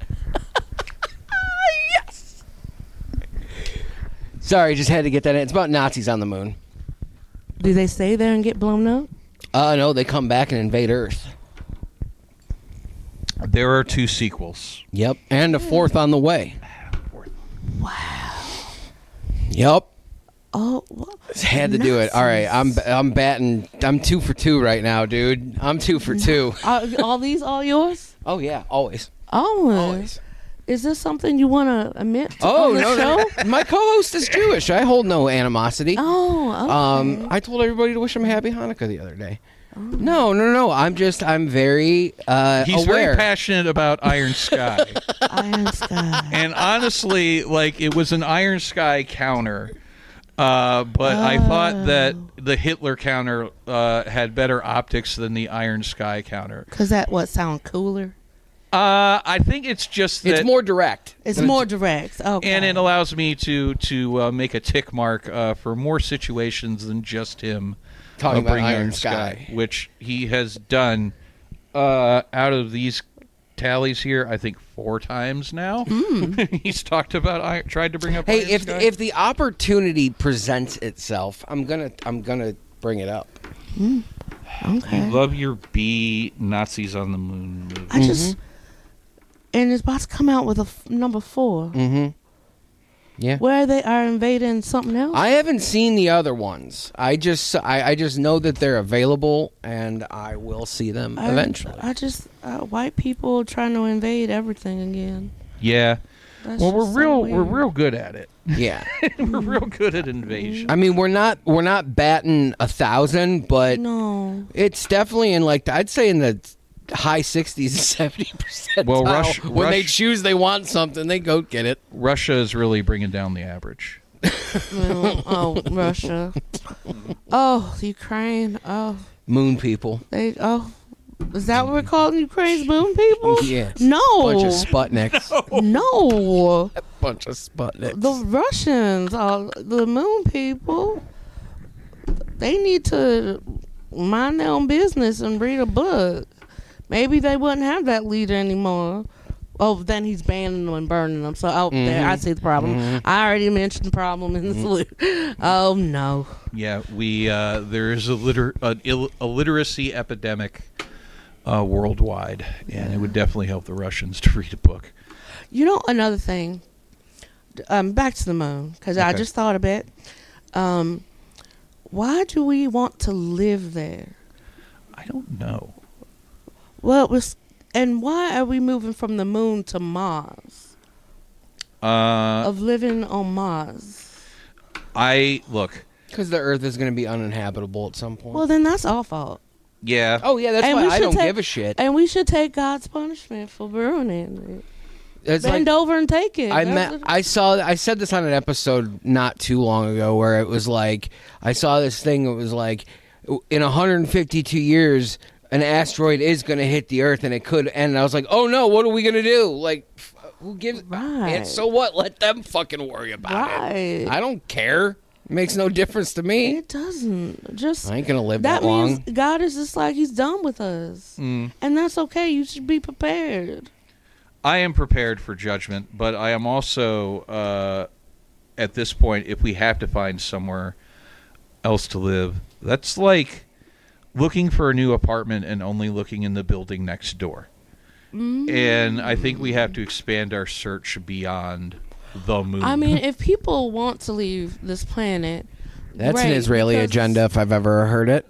Yes! Sorry, just had to get that in. It's about Nazis on the moon. Do they stay there and get blown up? Uh, no, they come back and invade Earth. There are two sequels. Yep, and a fourth on the way. Wow. Yep. Oh, well, had to Nazis. do it. All right, I'm I'm batting. I'm two for two right now, dude. I'm two for two. Are all these all yours? Oh yeah, always. Always. Always. Is this something you want to admit to Oh on the no, show? no, no, my co-host is Jewish. I hold no animosity. Oh, okay. Um, I told everybody to wish him happy Hanukkah the other day. Oh. No, no, no. I'm just. I'm very. Uh, He's aware. very passionate about Iron Sky. Iron Sky. And honestly, like, it was an Iron Sky counter. Uh, but oh. I thought that the Hitler counter uh, had better optics than the Iron Sky counter. Because that what sound cooler? Uh, I think it's just that It's more direct. It's more direct. Okay. and it allows me to to uh, make a tick mark uh, for more situations than just him Talking uh, about bring Iron Sky. which he has done uh, out of these tallies here. I think four times now. Mm. He's talked about I tried to bring up. Hey, Iron if Sky. if the opportunity presents itself, I'm gonna I'm gonna bring it up. Mm. Okay. You love your B Nazis on the Moon movie. I just and it's about to come out with a f- number four. Mm-hmm. Yeah. Where they are invading something else. I haven't seen the other ones. I just I, I just know that they're available, and I will see them I, eventually. I just uh, white people trying to invade everything again. Yeah. That's Well, we're just so real. we're weird. real good at it. Yeah. We're real good at invasion. I mean, we're not we're not batting a thousand, but No. it's definitely in like I'd say in the high sixties and seventy percent. Well, Rush- when they Rush- choose they want something, they go get it. Russia is really bringing down the average. Well, oh, Russia. Oh, Ukraine. Oh, Moon people. they. Oh, is that what we're calling Ukraine's moon people? Yes. No. Bunch of Sputniks. No. Bunch of Sputniks. The Russians are the moon people. They need to mind their own business and read a book. Maybe they wouldn't have that leader anymore. Oh, then he's banning them and burning them. So, oh, there, I see the problem. Mm-hmm. I already mentioned the problem in the solution. Oh, no. Yeah, we uh, there is a liter- an Ill- illiteracy epidemic uh, worldwide, and it would definitely help the Russians to read a book. You know, another thing. Um, back to the moon, because I Okay. just thought a bit. Um, why do we want to live there? I don't know. Well, it was, and why are we moving from the moon to Mars? Uh, Of living on Mars. I look. Because the Earth is going to be uninhabitable at some point. Well, then that's our fault. Yeah. oh yeah, that's And why we I should don't take- give a shit. And we should take God's punishment for ruining it. It's Bend like, over and take it. I That's met, what- I saw I said this on an episode not too long ago where it was like I saw this thing that was like in one hundred fifty-two years an asteroid is going to hit the Earth and it could end. And I was like, oh no, what are we going to do? Like, f- who gives? Right. And so what? Let them fucking worry about Right. it. I don't care. It makes no difference to me. It doesn't. Just I ain't gonna live that that, long. means God is just like He's done with us, Mm. and that's okay. You should be prepared. I am prepared for judgment, but I am also, uh, at this point, if we have to find somewhere else to live, that's like looking for a new apartment and only looking in the building next door. Mm. And I think we have to expand our search beyond the moon. I mean, if people want to leave this planet, That's an great, Israeli because- agenda if I've ever heard it.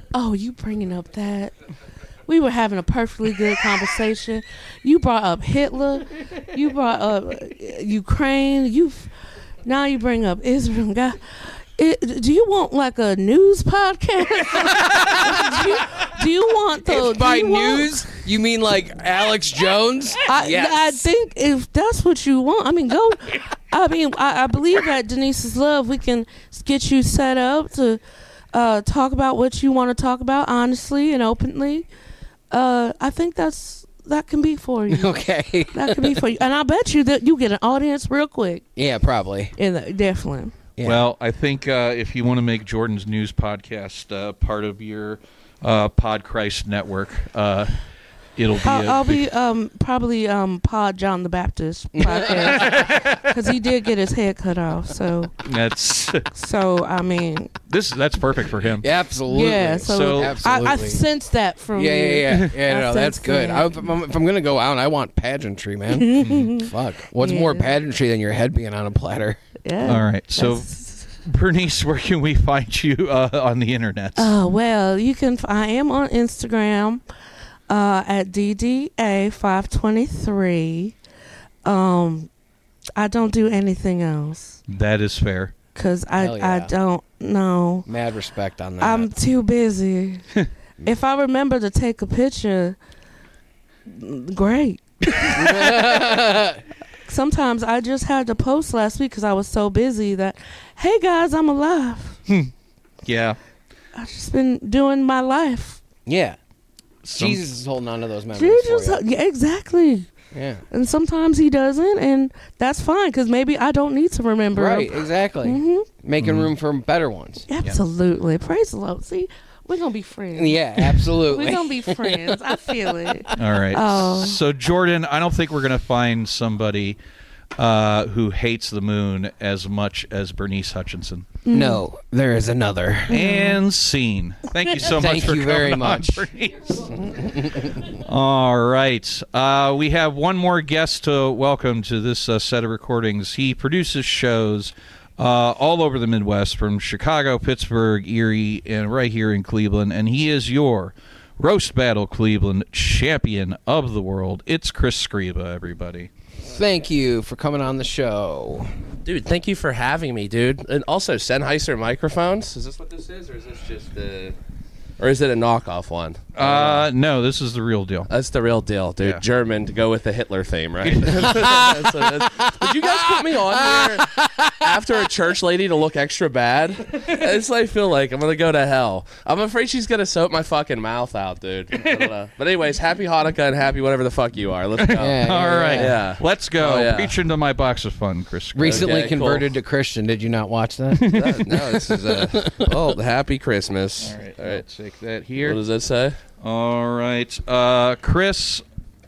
Oh, you bringing up that? We were having a perfectly good conversation. You brought up Hitler. You brought up uh, Ukraine. You now you bring up Israel. God, it, do you want like a news podcast? do, you, do you want the If by you news want, you mean like Alex Jones? I, yes. I think if that's what you want, I mean, go. I mean, I, I believe at Denise's Love we can get you set up to uh, talk about what you want to talk about honestly and openly. Uh, I think that's that can be for you. Okay. That can be for you, and I bet you that you get an audience real quick. Yeah, probably. In the, definitely. Yeah. Well, I think uh, if you want to make Jordan's News podcast uh, part of your uh, Podchrist network, uh, it'll be. I'll, a I'll big- be um, probably um, Pod John the Baptist podcast because he did get his head cut off. So, That's so I mean, this. That's perfect for him. Yeah, absolutely. yeah. So, So- I, Absolutely. I sensed that from Yeah, you. yeah, yeah. Yeah, I no, that's sense good. that. I, if, I'm, if I'm gonna go out, I want pageantry, man. Fuck. What's more Yeah. pageantry than your head being on a platter? Yeah. All right, so That's- Bernice, where can we find you uh, on the internet? Oh well, you can. I am on Instagram uh, at D D A five twenty-three. Um, I don't do anything else That is fair. because I Hell yeah. I don't know. Mad respect on that. I'm too busy. If I remember to take a picture, great. Sometimes I just had to post last week because I was so busy that, hey guys, I'm alive. Yeah. I've just been doing my life. yeah. Some- Jesus is holding on to those memories Jesus, for you. yeah, exactly. Yeah. And sometimes he doesn't, and that's fine because maybe I don't need to remember. Right, exactly. hmm Making room for better ones. Absolutely. Praise the Lord. See, we're gonna be friends. Yeah, absolutely. We're gonna be friends. I feel it. All right. Oh. So, Jordan, I don't think we're going to find somebody uh, who hates the moon as much as Bernice Hutchinson. No, there is another. And scene. Thank you so much Thank for you very coming on, much. Bernice. All right. Uh, we have one more guest to welcome to this uh, set of recordings. He produces shows uh, all over the Midwest, from Chicago, Pittsburgh, Erie, and right here in Cleveland. And he is your Roast Battle Cleveland champion of the world. It's Chris Scriba, everybody. Thank you for coming on the show. Dude, thank you for having me, dude. And also, Sennheiser microphones. Is this what this is, or is this just a, or is it a knockoff one? Uh, no, this is the real deal. That's the real deal, dude. Yeah. German to go with the Hitler theme, right? That's what it is. Did you guys put me on here after a church lady to look extra bad? It's like I feel like I'm gonna go to hell. I'm afraid she's gonna soap my fucking mouth out, dude. I don't know. But anyways, happy Hanukkah and happy whatever the fuck you are. Let's go. Yeah, yeah, All right. Yeah. Let's go. Oh, yeah. Reach into my box of fun, Chris Scriba. Recently Okay, converted cool. to Christian. Did you not watch that? Uh, no, this is a oh, happy Christmas. All right, All I'll right. take that What here. does that say? All right. Uh, Chris,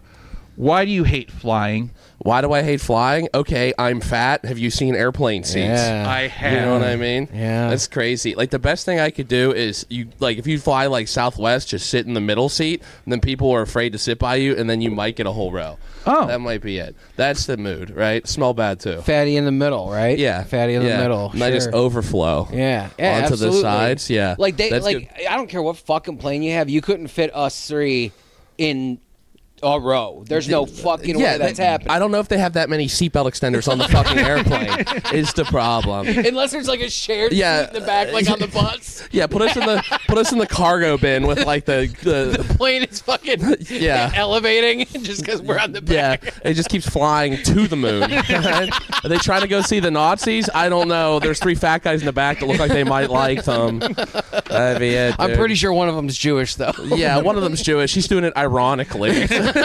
why do you hate flying? Why do I hate flying? Okay, I'm fat. Have you seen airplane seats? Yeah. I have. You know what I mean? Yeah. That's crazy. Like, the best thing I could do is, you like, if you fly, like, Southwest, just sit in the middle seat, and then people are afraid to sit by you, and then you might get a whole row. Oh. That might be it. That's the mood, right? Smell bad, too. Fatty in the middle, right? Yeah. Fatty in yeah. the middle. And I just Sure. overflow. Yeah, yeah, Onto absolutely. the sides, yeah. Like they, That's like I don't care what fucking plane you have, you couldn't fit us three in a row. There's no fucking way that's they- happening. I don't know if they have that many seatbelt extenders on the fucking airplane. Is the problem. Unless there's like a shared Yeah. seat in the back, like on the bus. Yeah, put us in the put us in the cargo bin with like the the Plane is fucking Yeah. elevating just because we're on the yeah. back. It just keeps flying to the moon. Right? Are they trying to go see the Nazis? I don't know. There's three fat guys in the back that look like they might like them. That'd be it. I'm dude. pretty sure one of them's Jewish though. Yeah, one of them's Jewish. He's doing it ironically.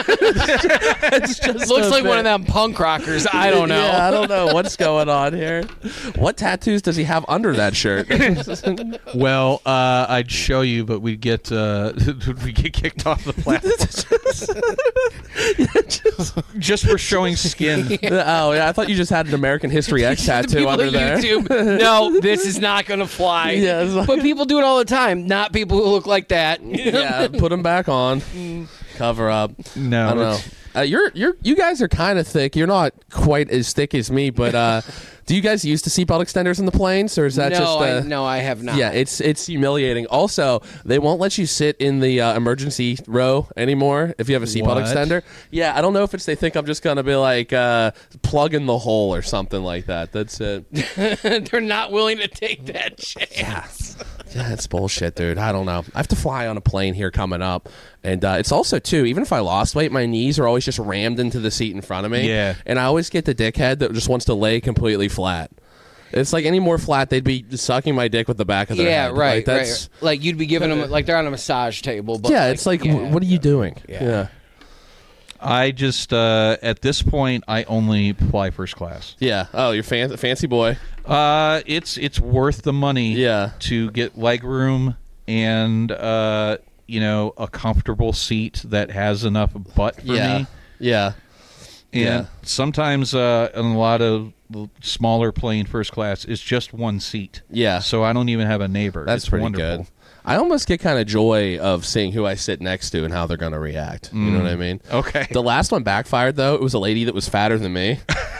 It's just Looks a like one bit- of them punk rockers. I don't know. Yeah, I don't know what's going on here. What tattoos does he have under that shirt? Well, uh, I'd show you, but we'd get uh, we get kicked off the platform just for showing skin. Oh yeah, I thought you just had an American History X The tattoo people under at there. YouTube, no, this is not going to fly. Yeah, it's like- but people do it all the time. Not people who look like that. Yeah, put them back on. Cover up. No, I don't it's, Uh, you're you're you guys are kind of thick. You're not quite as thick as me, but uh, do you guys use the seatbelt extenders in the planes, or is that no, just? Uh, I, no, I have not. Yeah, it's it's humiliating. Also, they won't let you sit in the uh, emergency row anymore if you have a seatbelt What? extender. Yeah, I don't know if it's they think I'm just gonna be like uh, plug in the hole or something like that. That's it. They're not willing to take that chance. Yeah, it's bullshit, dude. I don't know. I have to fly on a plane here coming up. And uh, it's also, too, even if I lost weight, my knees are always just rammed into the seat in front of me. Yeah. And I always get the dickhead that just wants to lay completely flat. It's like any more flat, they'd be sucking my dick with the back of their Yeah, head. right, Like, that's, right. Like you'd be giving them, like they're on a massage table. But yeah, like, it's like, yeah. wh- what are you doing? Yeah. Yeah. I just uh, at this point I only fly first class. Yeah. Oh, you're fan- fancy boy. Uh, it's it's worth the money. Yeah. To get leg room and uh, you know, a comfortable seat that has enough butt for Yeah. me. Yeah. And Yeah. sometimes uh, in a lot of smaller plane first class, it's just one seat. Yeah. So I don't even have a neighbor. That's it's pretty wonderful. good. I almost get kind of joy of seeing who I sit next to and how they're going to react. You know what I mean? Okay. The last one backfired, though. It was a lady that was fatter than me.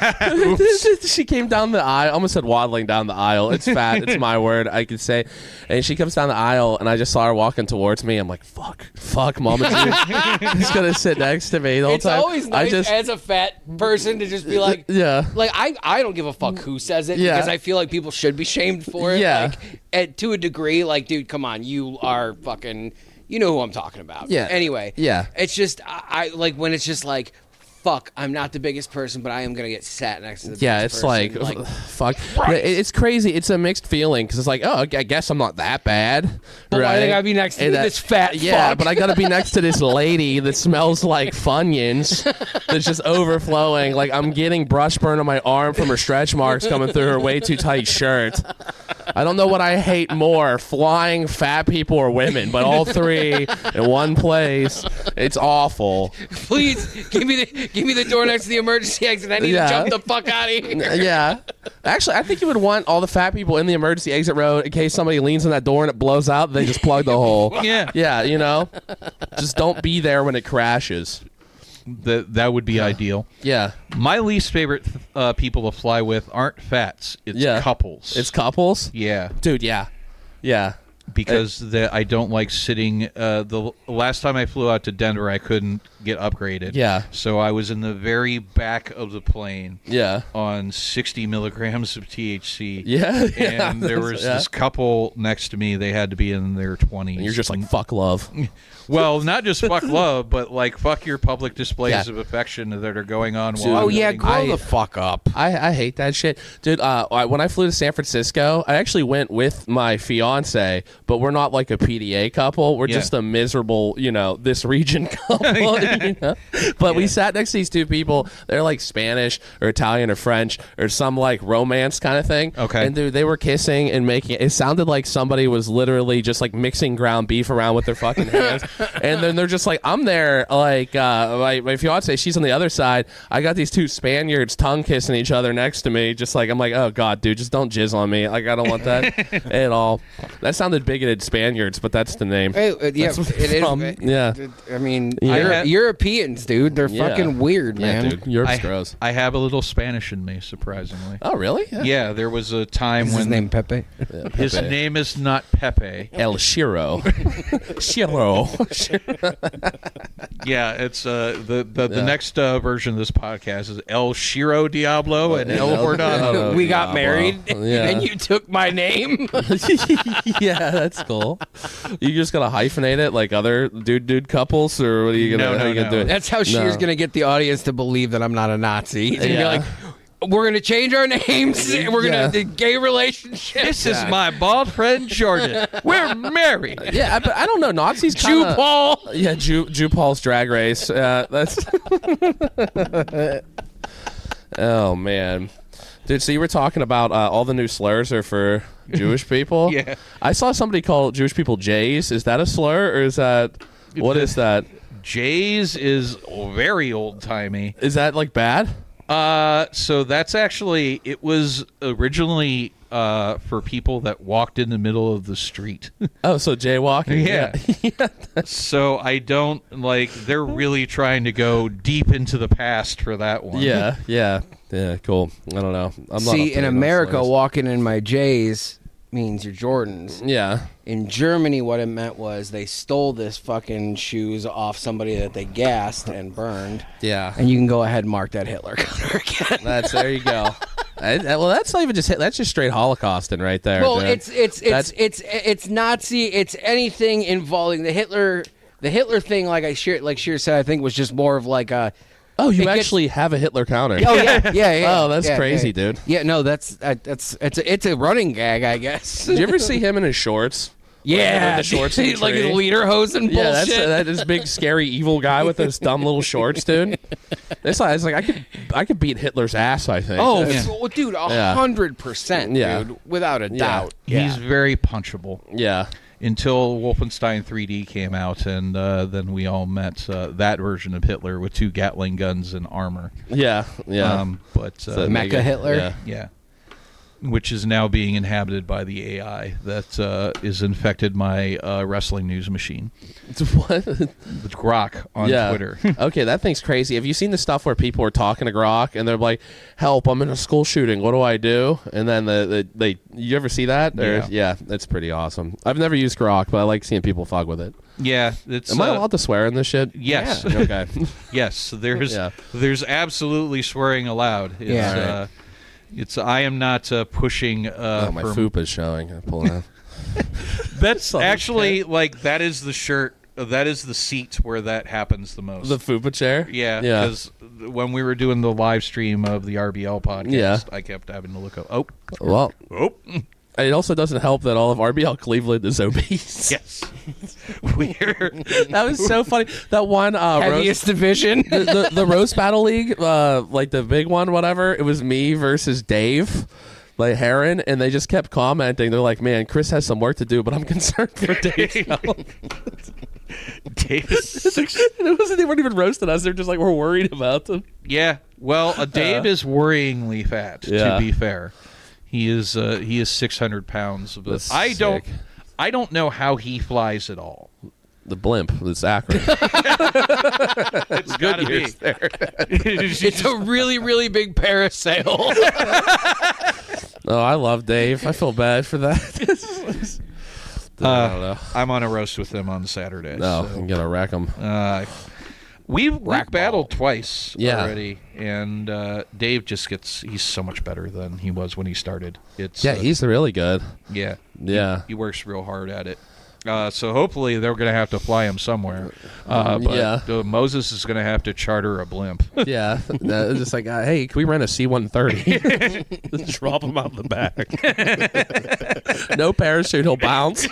She came down the aisle. I almost said waddling down the aisle. It's fat. It's my word. I could say. And she comes down the aisle, and I just saw her walking towards me. I'm like, fuck. Fuck, Mama Dude. She's going to sit next to me the whole It's time. always nice I just, as a fat person to just be like, yeah. like I, I don't give a fuck who says it Yeah. because I feel like people should be shamed for it. Yeah. Like, at, to a degree, like, dude, come on, you are fucking, you know who I'm talking about. Yeah. Anyway. Yeah. It's just, I, I like when it's just like, fuck, I'm not the biggest person, but I am gonna get sat next to the Yeah, biggest it's person. like, fuck. It- It's crazy. It's a mixed feeling because it's like, oh, I guess I'm not that bad. But why right? they gotta be next to And this fat Yeah, fuck? but I gotta be next to this lady that smells like Funyuns that's just overflowing. Like I'm getting brush burn on my arm from her stretch marks coming through her way too tight shirt. I don't know what I hate more, flying fat people or women, but all three in one place. It's awful. please give me the give me the door next to the emergency exit. I need Yeah. to jump the fuck out of here. Yeah. Actually, I think you would want all the fat people in the emergency exit road in case somebody leans on that door and it blows out, they just plug the hole. Yeah. Yeah, you know? Just don't be there when it crashes. That that would be ideal. Yeah. My least favorite uh, people to fly with aren't fats. It's Yeah. couples. It's couples? yeah. Dude, yeah. Yeah. Because the, I don't like sitting. Uh, the last time I flew out to Denver, I couldn't get upgraded. Yeah. So I was in the very back of the plane Yeah. on sixty milligrams of T H C. Yeah. yeah. And there was Yeah. this couple next to me. They had to be in their twenties. And you're just like, fuck love. well, not just fuck love, but like fuck your public displays Yeah. of affection that are going on. Dude, While Oh I'm yeah, letting grow go. the fuck up. I, I hate that shit. Dude, uh, I- when I flew to San Francisco, I actually went with my fiance, but we're not like a P D A couple. We're Yeah. just a miserable, you know, this region couple. You know? But we sat next to these two people. They're like Spanish or Italian or French or some like romance kind of thing. Okay. And dude, they were kissing and making it sounded like somebody was literally just like mixing ground beef around with their fucking hands. And then they're just like, I'm there, like uh, my, my fiance, she's on the other side. I got these two Spaniards tongue kissing each other next to me. Just like, I'm like, oh God, dude, just don't jizz on me. Like, I don't want that at all. That sounded bigoted, Spaniards, but that's the name. Hey, uh, yeah, That's what it is. from- it- yeah. it- I mean, Yeah. Euro- I had- Europeans, dude, they're Yeah. fucking weird, Yeah, man. dude, Europe's I, gross. I have a little Spanish in me, surprisingly. Oh, really? Yeah, there was a time Is when his name Pepe? his Pepe. name is not Pepe. El Shiro. Shiro. Yeah, it's uh, the the, the Yeah. next uh, version of this podcast is El Shiro Diablo and El Hordano. Oh, we got Diablo. married, Yeah. and you took my name. Yeah, that's cool. You just gonna hyphenate it like other dude dude couples, or what are you gonna, No, how no, you gonna no. do it? That's how Shear's No. gonna get the audience to believe that I'm not a Nazi. He's gonna Yeah. be like, "We're gonna change our names. and We're gonna Yeah. the gay relationship." This is my bald friend Jordan. We're married. Yeah, but I don't know. Nazis Jew kinda, Paul. Yeah, Jew Jew Paul's Drag Race. Uh, that's. Oh man, dude. So you were talking about uh, all the new slurs are for Jewish people. Yeah. I saw somebody call Jewish people Jays. Is that a slur or is that what is that? Jays is very old timey. Is that like bad? Uh, so that's actually it was originally uh, for people that walked in the middle of the street. Oh, so jaywalking. Yeah. So I don't like. They're really trying to go deep into the past for that one. Yeah, yeah, yeah. Cool. I don't know. I'm not See, in updated on America, slurs. walking in my J's means your Jordans. Yeah. In Germany, what it meant was they stole this fucking shoes off somebody that they gassed and burned. Yeah. And you can go ahead and mark that Hitler counter again. That's there you go. I, I- well, that's not even just hit- that's just straight Holocausting right there. Well, dude. it's it's it's That's- it's it's Nazi. It's anything involving the Hitler. The Hitler thing, like I Sheer, like Sheer said, I think was just more of like a. oh, you it gets- actually have a Hitler counter. Oh yeah, yeah, yeah. Oh, that's yeah, crazy, yeah. dude. Yeah, no, that's uh, that's it's a, it's a running gag, I guess. Did you ever see him in his shorts? Yeah, the shorts in the like tree. his lederhosen bullshit. Yeah, that's that is big scary evil guy with those dumb little shorts, dude. It's like, it's like I could I could beat Hitler's ass. I think. Oh, It's- so- dude, a Yeah. hundred percent, Yeah. dude, without a Yeah. doubt. He's very punchable. yeah. Until Wolfenstein three D came out, and uh, then we all met uh, that version of Hitler with two Gatling guns and armor. Yeah. Yeah. Um, but So uh, Mecha Hitler? Yeah. yeah, which is now being inhabited by the A I that uh, is infected my uh, wrestling news machine, What? with Grok on yeah. Twitter. Okay, that thing's crazy. Have you seen the stuff where people are talking to Grok and they're like, "Help! I'm in a school shooting. What do I do?" And then the, the they you ever see that? Or- Yeah. yeah, that's pretty awesome. I've never used Grok, but I like seeing people fuck with it. Yeah, it's. Am I uh, allowed to swear in this shit? Yes. Yeah. Okay. Yes, there's Yeah. there's absolutely swearing allowed. It's, Yeah. uh, it's I am not uh, pushing. Uh, oh, my for- foop is showing. I pull it out. That's actually like that is the shirt. uh, That is the seat where that happens the most. The fupa chair. yeah, Yeah. because when we were doing the live stream of the R B L podcast, Yeah. I kept having to look up. Oh, Well, oh, it also doesn't help that all of R B L Cleveland is obese. yes, weird. That was so funny. That one uh, Heaviest roast, division. the, the the roast battle league, uh, like the big one, whatever. It was me versus Dave, like Heron, and they just kept commenting. They're like, "Man, Chris has some work to do, but I'm concerned for Dave's health." Davis. It wasn't. They weren't even roasting us. They're just like, we're worried about them. Yeah, well, uh, Dave is worryingly fat. Yeah. To be fair, he is uh, he is six hundred pounds. But That's I don't sick. I don't know how he flies at all. The blimp. It's Akron. It's got to be. It's a really, really big parasail. Oh, I love Dave. I feel bad for that. I don't know. Uh, I'm on a roast with him on Saturday. No, so, I'm gonna wreck him. uh, we've, we've battled twice Yeah. already, and uh, Dave just gets he's so much better than he was when he started. It's Yeah, uh, he's really good. yeah Yeah. he works real hard at it. Uh, so hopefully they're going to have to fly him somewhere. Uh, but Yeah. uh, Moses is going to have to charter a blimp. Yeah, no, it's just like, uh, hey, can we rent a C one thirty? Just drop him out the back. No parachute, he'll bounce.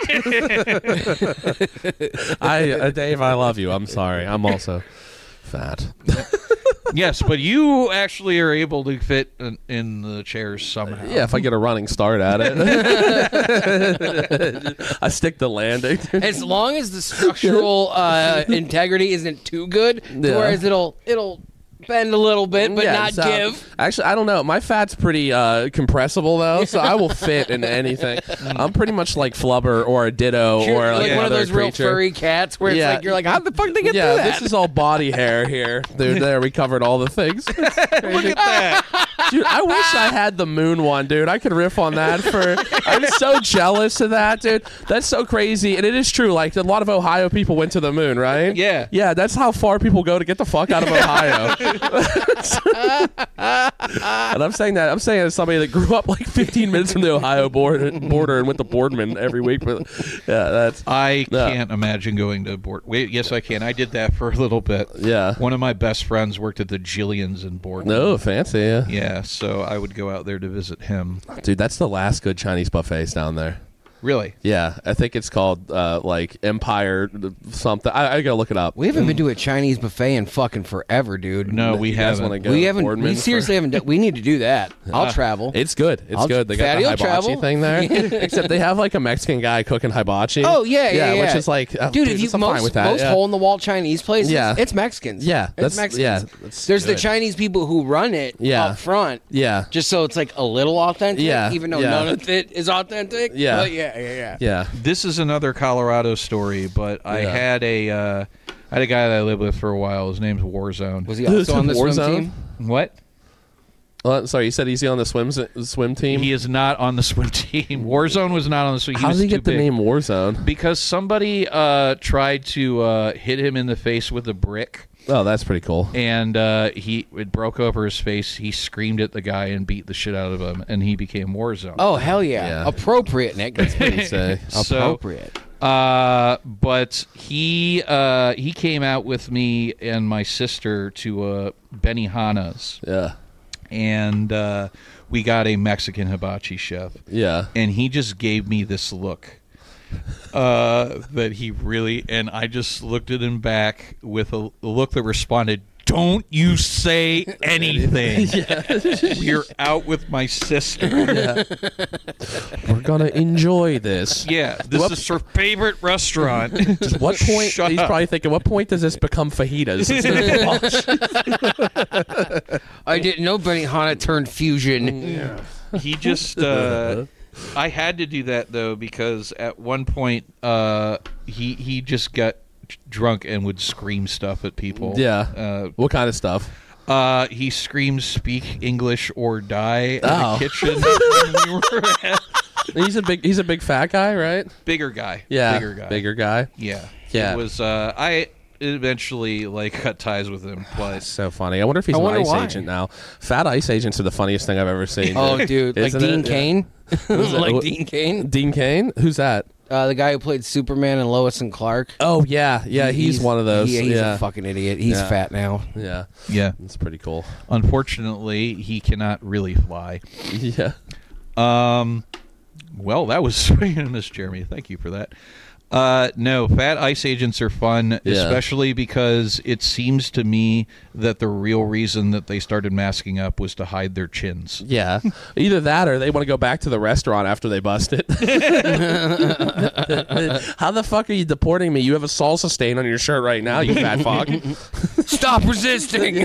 I, uh, Dave, I love you. I'm sorry. I'm also fat. Yes, but you actually are able to fit in, in the chairs somehow. Yeah, if I get a running start at it, I stick the landing. As long as the structural uh, integrity isn't too good, to Yeah. whereas it'll it'll bend a little bit, but Yeah, not so- give. Actually, I don't know. My fat's pretty uh, compressible though, so I will fit in anything. I'm pretty much like Flubber or a Ditto You're or like, like one of another those real creature. furry cats where it's Yeah. like you're like, how the fuck did they get Yeah, through that? this is all body hair here. Dude, there, we covered all the things. Look at that. Dude, I wish I had the moon one, dude. I could riff on that for... I'm so jealous of that, dude. That's so crazy. And it is true. Like, a lot of Ohio people went to the moon, right? Yeah. Yeah, that's how far people go to get the fuck out of Ohio. And I'm saying that. I'm saying as somebody that grew up like fifteen minutes from the Ohio border, border and went to Boardman every week. But yeah, that's... I Yeah. can't imagine going to Board. Wait, yes, I can. I did that for a little bit. Yeah. One of my best friends worked at the Jillian's in Boardman. No, fancy, yeah. Yeah, so I would go out there to visit him. Dude, that's the last good Chinese buffets down there. Really? Yeah, I think it's called uh, like Empire something. I, I gotta look it up. We haven't been to a Chinese buffet in fucking forever, dude. No, we You guys haven't. wanna go we to haven't. We Boardman seriously for- haven't. Done, we need to do that. I'll travel. It's good. It's I'll- good. They got Fatty the will hibachi travel. thing there. Except they have like a Mexican guy cooking hibachi. Oh yeah, yeah, yeah. which is like, oh, dude, if you I'm fine most, with that. most yeah. hole in the wall Chinese places, Yeah. it's Mexicans. Yeah, it's that's- Mexicans. yeah, that's There's the good. Chinese people who run it Yeah. up front, Yeah, just so it's like a little authentic, Yeah, even though yeah. none of it is authentic. Yeah. But yeah, yeah, yeah. yeah. This is another Colorado story, but I Yeah. had a uh, I had a guy that I lived with for a while. His name's Warzone. Was he also on the swim Warzone? team? What? Uh, sorry, you said he's on the swim swim team. He is not on the swim team. Warzone was not on the swim. He How was did he too get the big. name Warzone? Because somebody uh, tried to uh, hit him in the face with a brick, Oh, that's pretty cool. and uh, he it broke over his face. He screamed at the guy and beat the shit out of him, and he became Warzone. Oh hell yeah, Yeah. appropriate, Nick. That's what you say. So- Appropriate. Uh, but he uh, he came out with me and my sister to uh, Benihana's, Yeah, and uh, we got a Mexican hibachi chef, yeah. and he just gave me this look uh, that he really, and I just looked at him back with a, a look that responded, "Don't you say anything. You're out with my sister." We're gonna enjoy this. Yeah, this What- is her favorite restaurant. At what point? Shut he's up. probably thinking, what point does this become fajitas? I didn't know Benihana turned fusion. He just uh I had to do that though because at one point uh he he just got drunk and would scream stuff at people. Yeah. What kind of stuff? Uh uh he screams speak English or die in Oh. the kitchen when we were at- He's a big. He's a big fat guy, right? bigger guy. Yeah, Bigger guy. Bigger guy. Yeah. Yeah. It was uh I eventually like cut ties with him, but So funny. I wonder if he's I an wonder ice why. agent now. Fat ice agents are the funniest thing I've ever seen. Oh, dude, like Isn't Dean it? Cain, that? like What- Dean Cain, Dean Cain? Who's that? uh, the guy who played Superman and Lois and Clark. Oh yeah, yeah. He's, one of those. he- he's yeah, a fucking idiot. He's Yeah. fat now. yeah. yeah. It's pretty cool. Unfortunately, he cannot really fly. Yeah. Um, well, that was swinging and a miss, Jeremy. Thank you for that. Uh, no, fat ice agents are fun, Yeah. especially because it seems to me that the real reason that they started masking up was to hide their chins. Yeah. Either that or they want to go back to the restaurant after they bust it. How the fuck are you deporting me? You have a salsa stain on your shirt right now, you fat fuck. Stop resisting.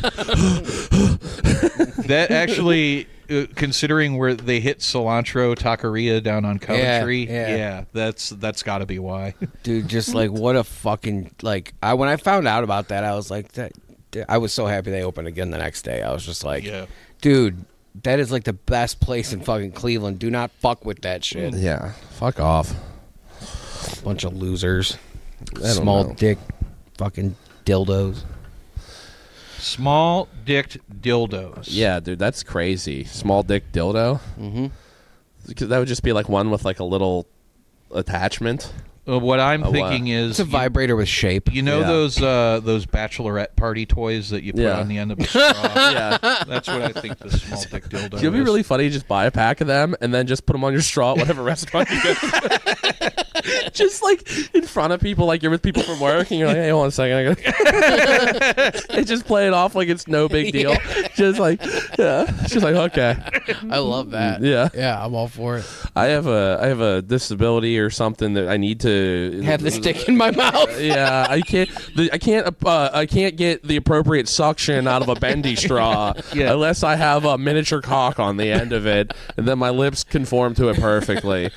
That actually, uh, considering where they hit Cilantro Taqueria down on Coventry, Yeah, yeah. that's that's got to be why. Dude, just like what a fucking like. I when I found out about that, I was like, that. I was so happy they opened again the next day. I was just like, Yeah. dude, that is like the best place in fucking Cleveland. Do not fuck with that shit. Yeah. Fuck off. Bunch of losers, don't small know. dick, fucking dildos. Small dicked dildos. Yeah, dude, that's crazy. Small dick dildo. Mm-hmm. That would just be like one with like a little attachment. Uh, what I'm A what? thinking is, It's a vibrator with shape. you know Yeah. those uh, those bachelorette party toys that you put Yeah. on the end of a straw. Yeah. That's what I think the small dick dildo It'd be is. really funny. Just buy a pack of them and then just put them on your straw at whatever restaurant you go to. Just like in front of people, like you're with people from work, and you're like, "Hey, hold on a second, I gotta." They just play it off like it's no big deal. Just like, yeah, it's just like okay. I love that. Yeah. yeah, I'm all for it. I have a I have a disability or something that I need to Have the stick in my mouth. Yeah, I can't. The, I can't. Uh, I can't get the appropriate suction out of a bendy straw Yeah. unless I have a miniature cock on the end of it, and then my lips conform to it perfectly.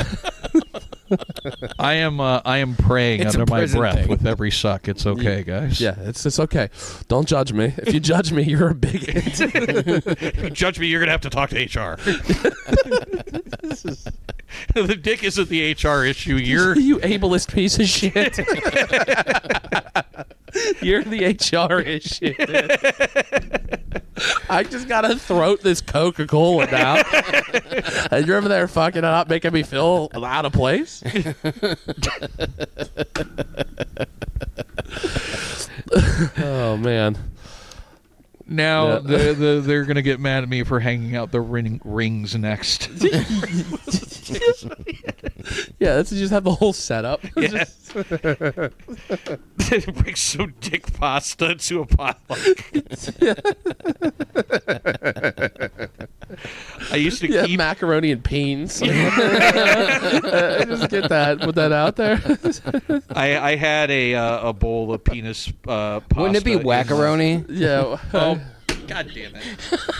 I am uh, I am praying It's a under my prison breath thing. with every suck. It's okay, guys. Yeah, it's it's okay. Don't judge me. If you judge me, you're a bigot. If you judge me, you're gonna have to talk to H R. The dick isn't the H R issue. You're you ableist piece of shit. You're the H R issue. I just gotta throat this Coca-Cola now. And you're over there fucking it up, making me feel out of place. Oh man. now Yeah. the, the, they're gonna get mad at me for hanging out the ring, rings next. Yeah, let's just have the whole setup. Yeah. Bring some dick pasta to a potluck. I used to Yeah, keep macaroni and beans. Just get that, put that out there. I, I had a uh, a bowl of penis uh, pasta. Wouldn't it be in my- wackaroni? Yeah. Oh, God damn it.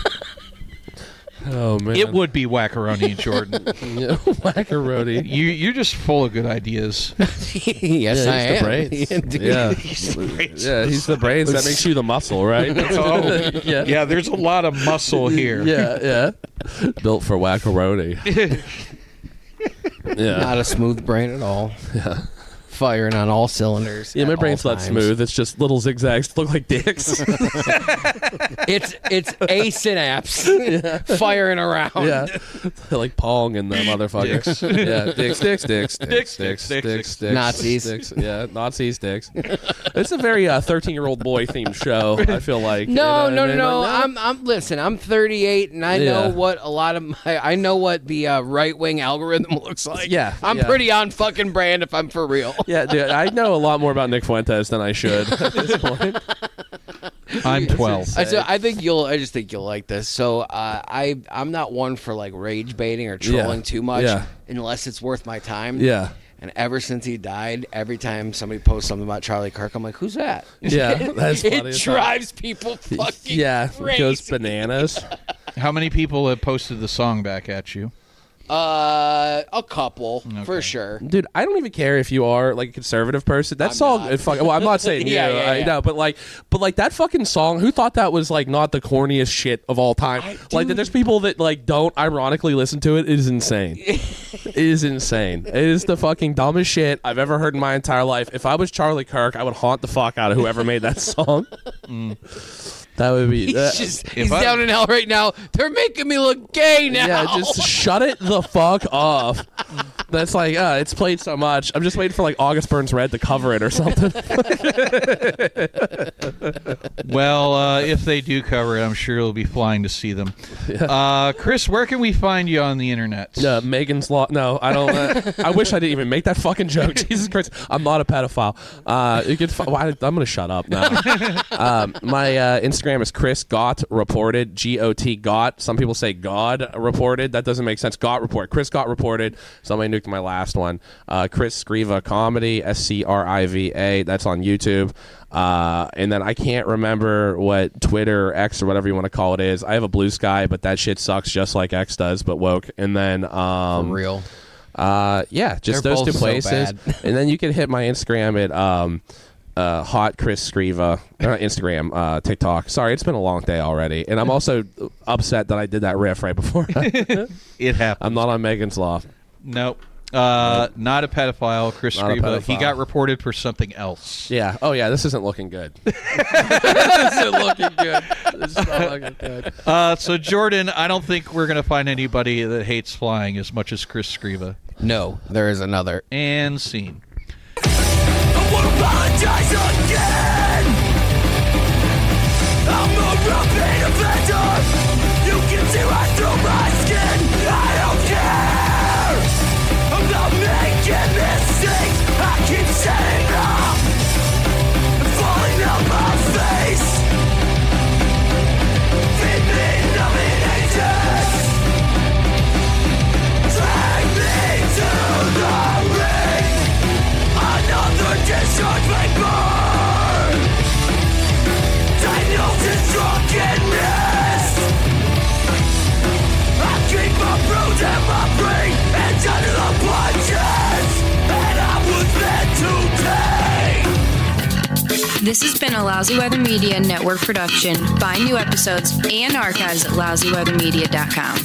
Oh man. It would be wackaroni, Jordan. Yeah, macaroni. You, you're just full of good ideas. yes, Yeah, I he's the am. brains. Indeed. Yeah. He's the brains. Yeah, he's the brains. That makes you the muscle, right? Oh, yeah. yeah, there's a lot of muscle here. Yeah, yeah. Built for wackaroni. Yeah. Not a smooth brain at all. Yeah. Firing on all cylinders. Yeah, my at brain's all not times. smooth. It's just little zigzags that look like dicks. It's it's a synapse firing around. Yeah. Like Pong and the motherfucker. Dicks. Yeah, dicks, dicks, dicks, Dicks, dicks, dicks, dicks, dicks, dicks, dicks. Nazis. Dicks. Yeah, Nazis, dicks. It's a very uh, thirteen-year-old boy themed show, I feel like. No, You no, know what no, I mean? no. Like, I'm, I'm. Listen, I'm thirty-eight, and I know Yeah. what a lot of my. I know what the uh, right-wing algorithm looks like. Yeah, I'm yeah. pretty on fucking brand if I'm for real. Yeah, dude, I know a lot more about Nick Fuentes than I should at this point. I'm twelve. I, so I think you'll. I just think you'll like this. So uh, I, I'm not one for like rage baiting or trolling Yeah. too much, Yeah. unless it's worth my time. Yeah. And ever since he died, every time somebody posts something about Charlie Kirk, I'm like, "Who's that?" Yeah, that's funny It as hell. drives people fucking Yeah, crazy. it goes bananas. How many people have posted the song back at you? Uh, a couple for sure. Dude, I don't even care if you are like a conservative person. That I'm song, not. it fuck, well, I'm not saying you. Yeah, yeah, I yeah. know, but like, but like that fucking song. Who thought that was like not the corniest shit of all time? I- like, dude. there's people that like don't ironically listen to it. It is insane. It is insane. It is the fucking dumbest shit I've ever heard in my entire life. If I was Charlie Kirk, I would haunt the fuck out of whoever made that song. That would be. He's that- just he's I- down in hell right now. They're making me look gay now. Yeah, just shut it the fuck off. That's like, uh, it's played so much. I'm just waiting for like August Burns Red to cover it or something. Well, uh, if they do cover it, I'm sure you'll be flying to see them. Uh, Chris, where can we find you on the internet? Uh, Megan's Law. No, I don't. Uh, I wish I didn't even make that fucking joke. Jesus Christ, I'm not a pedophile. Uh, you could. F- well, I, I'm gonna shut up now. um, my uh, Instagram is Chris Gott Reported. G O T Gott. Some people say God Reported. That doesn't make sense. Gott Report. Chris Gott Reported. Somebody nuked my last one. Uh, Chris Scriva Comedy. S C R I V A. That's on YouTube. Uh, and then I can't remember what Twitter or X or whatever you want to call it is. I have a Blue Sky, but that shit sucks just like X does, but woke. And then um, For real. Uh, yeah, just They're those two both so places. bad. And then you can hit my Instagram at um, uh, Hot Chris Scriva. Not Instagram, uh, TikTok. Sorry, it's been a long day already. And I'm also upset that I did that riff right before. It happened. I'm not on Megan's Law. Nope. Uh, not a pedophile, Chris Not a Scriba. He pedophile. got reported for something else. Yeah. Oh, yeah, this isn't looking good. This isn't looking good. This is not looking good. Uh, so, Jordan, I don't think we're going to find anybody that hates flying as much as Chris Scriba. No, there is another. And scene. I won't apologize again. I'm a repeat offender. You can see right through my skin. I don't care. I'm not making mistakes. I keep setting up and falling on my face. Feed me nominations. Drag me to the ring. Another discharge may burn. Diagnosis drunkenness. I keep my bruise and my brain and under the punches. And I was meant to take. This has been a Lousy Weather Media Network production. Find new episodes and archives at lousy weather media dot com.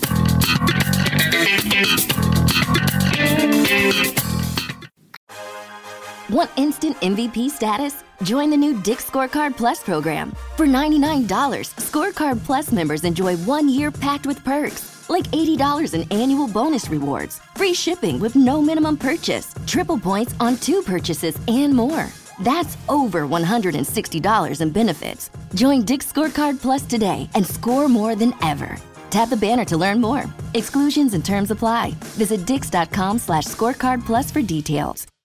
Want instant M V P status? Join the new Dick Scorecard Plus program. For ninety-nine dollars, Scorecard Plus members enjoy one year packed with perks, like eighty dollars in annual bonus rewards, free shipping with no minimum purchase, triple points on two purchases, and more. That's over one hundred sixty dollars in benefits. Join Dick Scorecard Plus today and score more than ever. Tap the banner to learn more. Exclusions and terms apply. Visit dix.com slash scorecard plus for details.